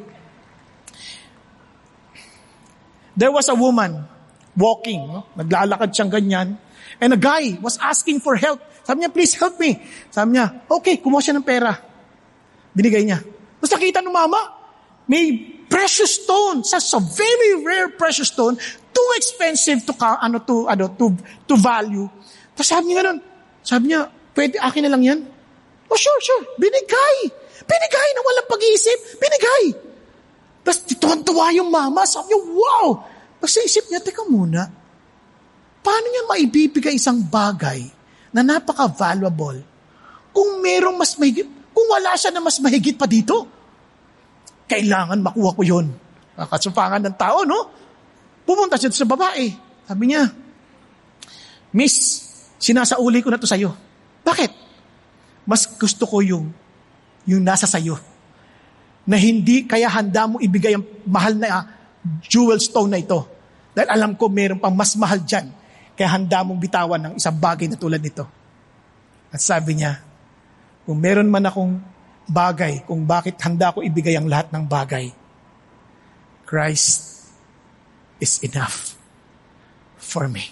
There was a woman walking. No? Naglalakad siyang ganyan. And a guy was asking for help. Sabi niya, please help me. Sabi niya, okay, kumuha siya ng pera. Binigay niya. Tapos nakita ng mama, may precious stone, such a very rare precious stone, too expensive to ano to ano to to value. Tapos sabi niya ganun, sabi niya, pwede akin na lang yan? Oh sure, sure, binigay. Binigay na walang pag-iisip, binigay. Tapos tuwan-tuwa yung mama, sabi niya, wow. Tapos sa isip niya, teka muna, paano niya maibibigay isang bagay na napaka-valuable kung merong mas mahigit, kung wala siya na mas mahigit pa dito? Kailangan makuha ko yun. Kasupangan ng tao, no? Pumunta siya sa babae. Sabi niya, Miss, sinasauli ko na to sa'yo. Bakit? Mas gusto ko yung, yung nasa sa'yo. Na hindi, kaya handa mo ibigay ang mahal na uh, jewel stone na ito. Dahil alam ko meron pang mas mahal dyan. Kaya handa mong bitawan ng isang bagay na tulad nito. At sabi niya, kung meron man akong bagay, kung bakit handa ko ibigay ang lahat ng bagay, Christ is enough for me.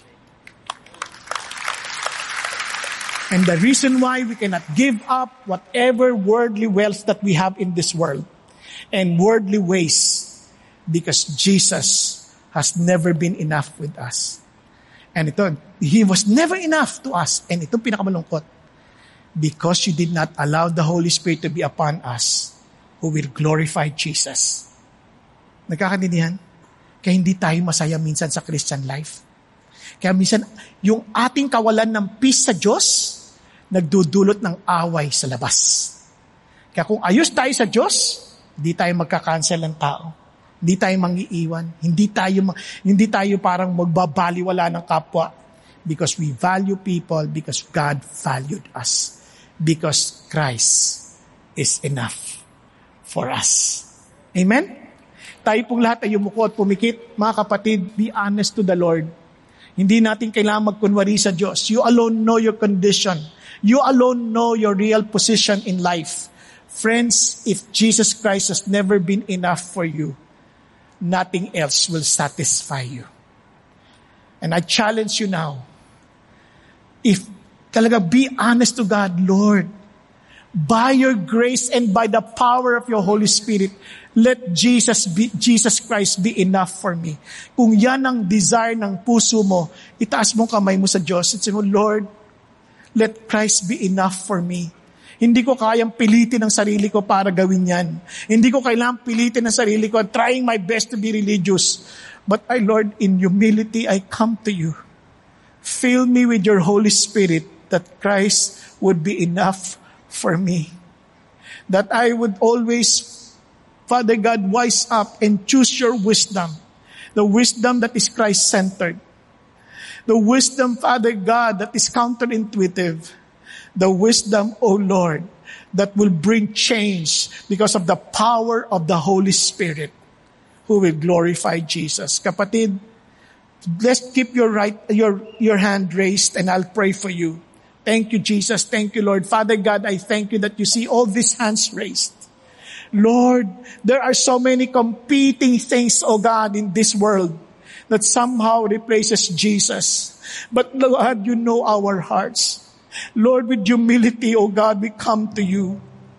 And the reason why we cannot give up whatever worldly wealth that we have in this world and worldly ways, because Jesus has never been enough with us. And ito, He was never enough to us. And ito pinakamalungkot. Because you did not allow the Holy Spirit to be upon us, who will glorify Jesus. Nagkakaintindihan? Kaya hindi tayo masaya minsan sa Christian life. Kaya minsan, yung ating kawalan ng peace sa Diyos, nagdudulot ng away sa labas. Kaya kung ayos tayo sa Diyos, hindi tayo magkakancel ng tao. Hindi tayo mangiiwan. Hindi tayo, hindi tayo parang magbabaliwala ng kapwa. Because we value people, because God valued us. Because Christ is enough for us. Amen? Tayo pong lahat ay yumuko at pumikit. Mga kapatid, be honest to the Lord. Hindi natin kailangan magkunwari sa Diyos. You alone know your condition. You alone know your real position in life. Friends, if Jesus Christ has never been enough for you, nothing else will satisfy you. And I challenge you now, if talaga be honest to God, Lord, by your grace and by the power of your Holy Spirit, let Jesus be, Jesus Christ be enough for me. Kung yan ang desire ng puso mo, itaas mong kamay mo sa Diyos at sabi mo, Lord, let Christ be enough for me. Hindi ko kayang pilitin ang sarili ko para gawin yan. Hindi ko kailangang pilitin ang sarili ko, trying my best to be religious. But I, Lord, in humility, I come to you. Fill me with your Holy Spirit that Christ would be enough for me. That I would always, Father God, wise up and choose your wisdom. The wisdom that is Christ-centered. The wisdom, Father God, that is counterintuitive. The wisdom, O Lord, that will bring change because of the power of the Holy Spirit who will glorify Jesus. Kapatid, let's keep your right, your, your hand raised and I'll pray for you. Thank you, Jesus. Thank you, Lord. Father God, I thank you that you see all these hands raised. Lord, there are so many competing things, oh God, in this world that somehow replaces Jesus. But Lord, you know our hearts. Lord, with humility, oh God, we come to you.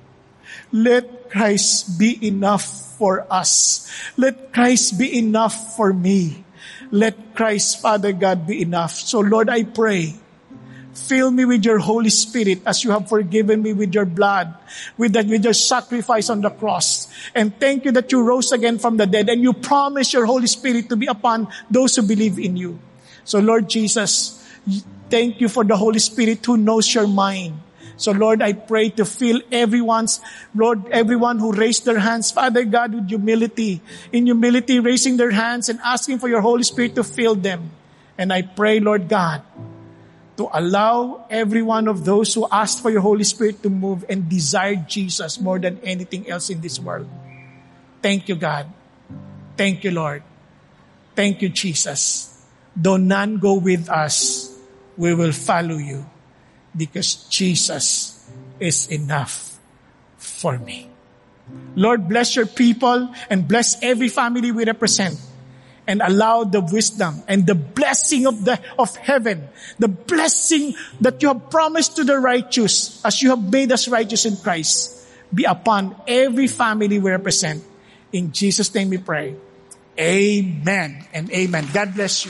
Let Christ be enough for us. Let Christ be enough for me. Let Christ, Father God, be enough. So Lord, I pray, fill me with your Holy Spirit as you have forgiven me with your blood, with that, with your sacrifice on the cross. And thank you that you rose again from the dead and you promise your Holy Spirit to be upon those who believe in you. So Lord Jesus, thank you for the Holy Spirit who knows your mind. So Lord, I pray to fill everyone's, Lord, everyone who raised their hands, Father God, with humility, in humility, raising their hands and asking for your Holy Spirit to fill them. And I pray, Lord God, to allow every one of those who asked for your Holy Spirit to move and desire Jesus more than anything else in this world. Thank you, God. Thank you, Lord. Thank you, Jesus. Though none go with us, we will follow you because Jesus is enough for me. Lord, bless your people and bless every family we represent. And allow the wisdom and the blessing of the of heaven, the blessing that you have promised to the righteous, as you have made us righteous in Christ, be upon every family we represent. In Jesus' name we pray. Amen and amen. God bless you.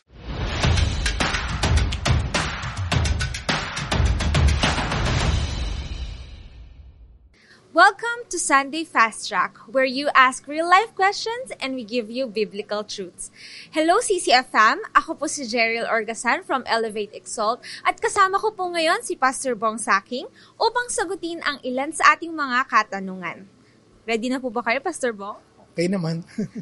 Welcome to Sunday Fast Track, where you ask real-life questions and we give you biblical truths. Hello C C F fam! Ako po si Jeriel Orgasan from Elevate Exalt at kasama ko po ngayon si Pastor Bong Saking upang sagutin ang ilan sa ating mga katanungan. Ready na po ba kayo, Pastor Bong? Okay naman.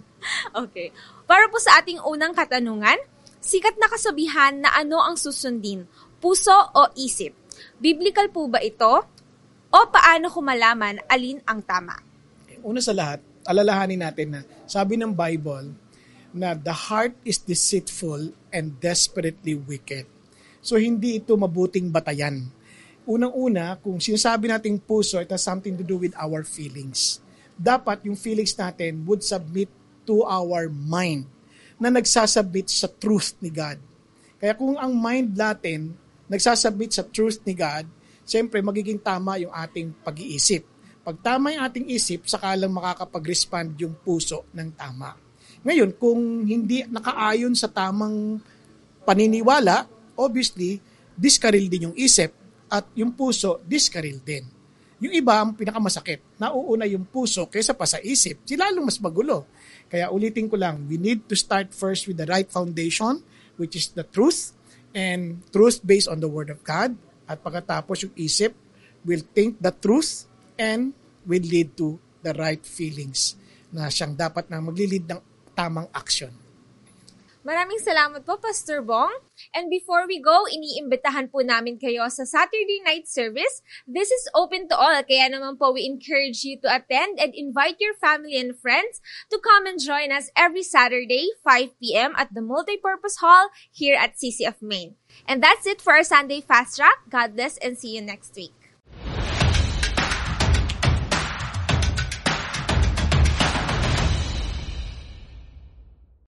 Okay. Para po sa ating unang katanungan, sikat na kasabihan na ano ang susundin, puso o isip? Biblical po ba ito? O paano ko malaman alin ang tama? Una sa lahat, alalahanin natin na sabi ng Bible na the heart is deceitful and desperately wicked. So hindi ito mabuting batayan. Unang-una, kung sinasabi nating puso, it has something to do with our feelings. Dapat yung feelings natin would submit to our mind na nagsasubmit sa truth ni God. Kaya kung ang mind natin nagsasubmit sa truth ni God, siyempre, magiging tama yung ating pag-iisip. Pag tama yung ating isip, saka lang makakapag-respond yung puso ng tama. Ngayon, kung hindi nakaayon sa tamang paniniwala, obviously, diskaril din yung isip at yung puso, diskaril din. Yung iba, ang pinakamasakit, nauuna yung puso kaysa pa sa isip. Sila lalong mas magulo. Kaya ulitin ko lang, we need to start first with the right foundation, which is the truth, and truth based on the Word of God. At pagkatapos yung isip will think the truth and will lead to the right feelings na siyang dapat na maglilid ng tamang action. Maraming salamat po, Pastor Bong. And before we go, iniimbitahan po namin kayo sa Saturday night service. This is open to all, kaya naman po we encourage you to attend and invite your family and friends to come and join us every Saturday, five p.m. at the Multipurpose Hall here at C C F Main. And that's it for our Sunday Fast Track. God bless and see you next week.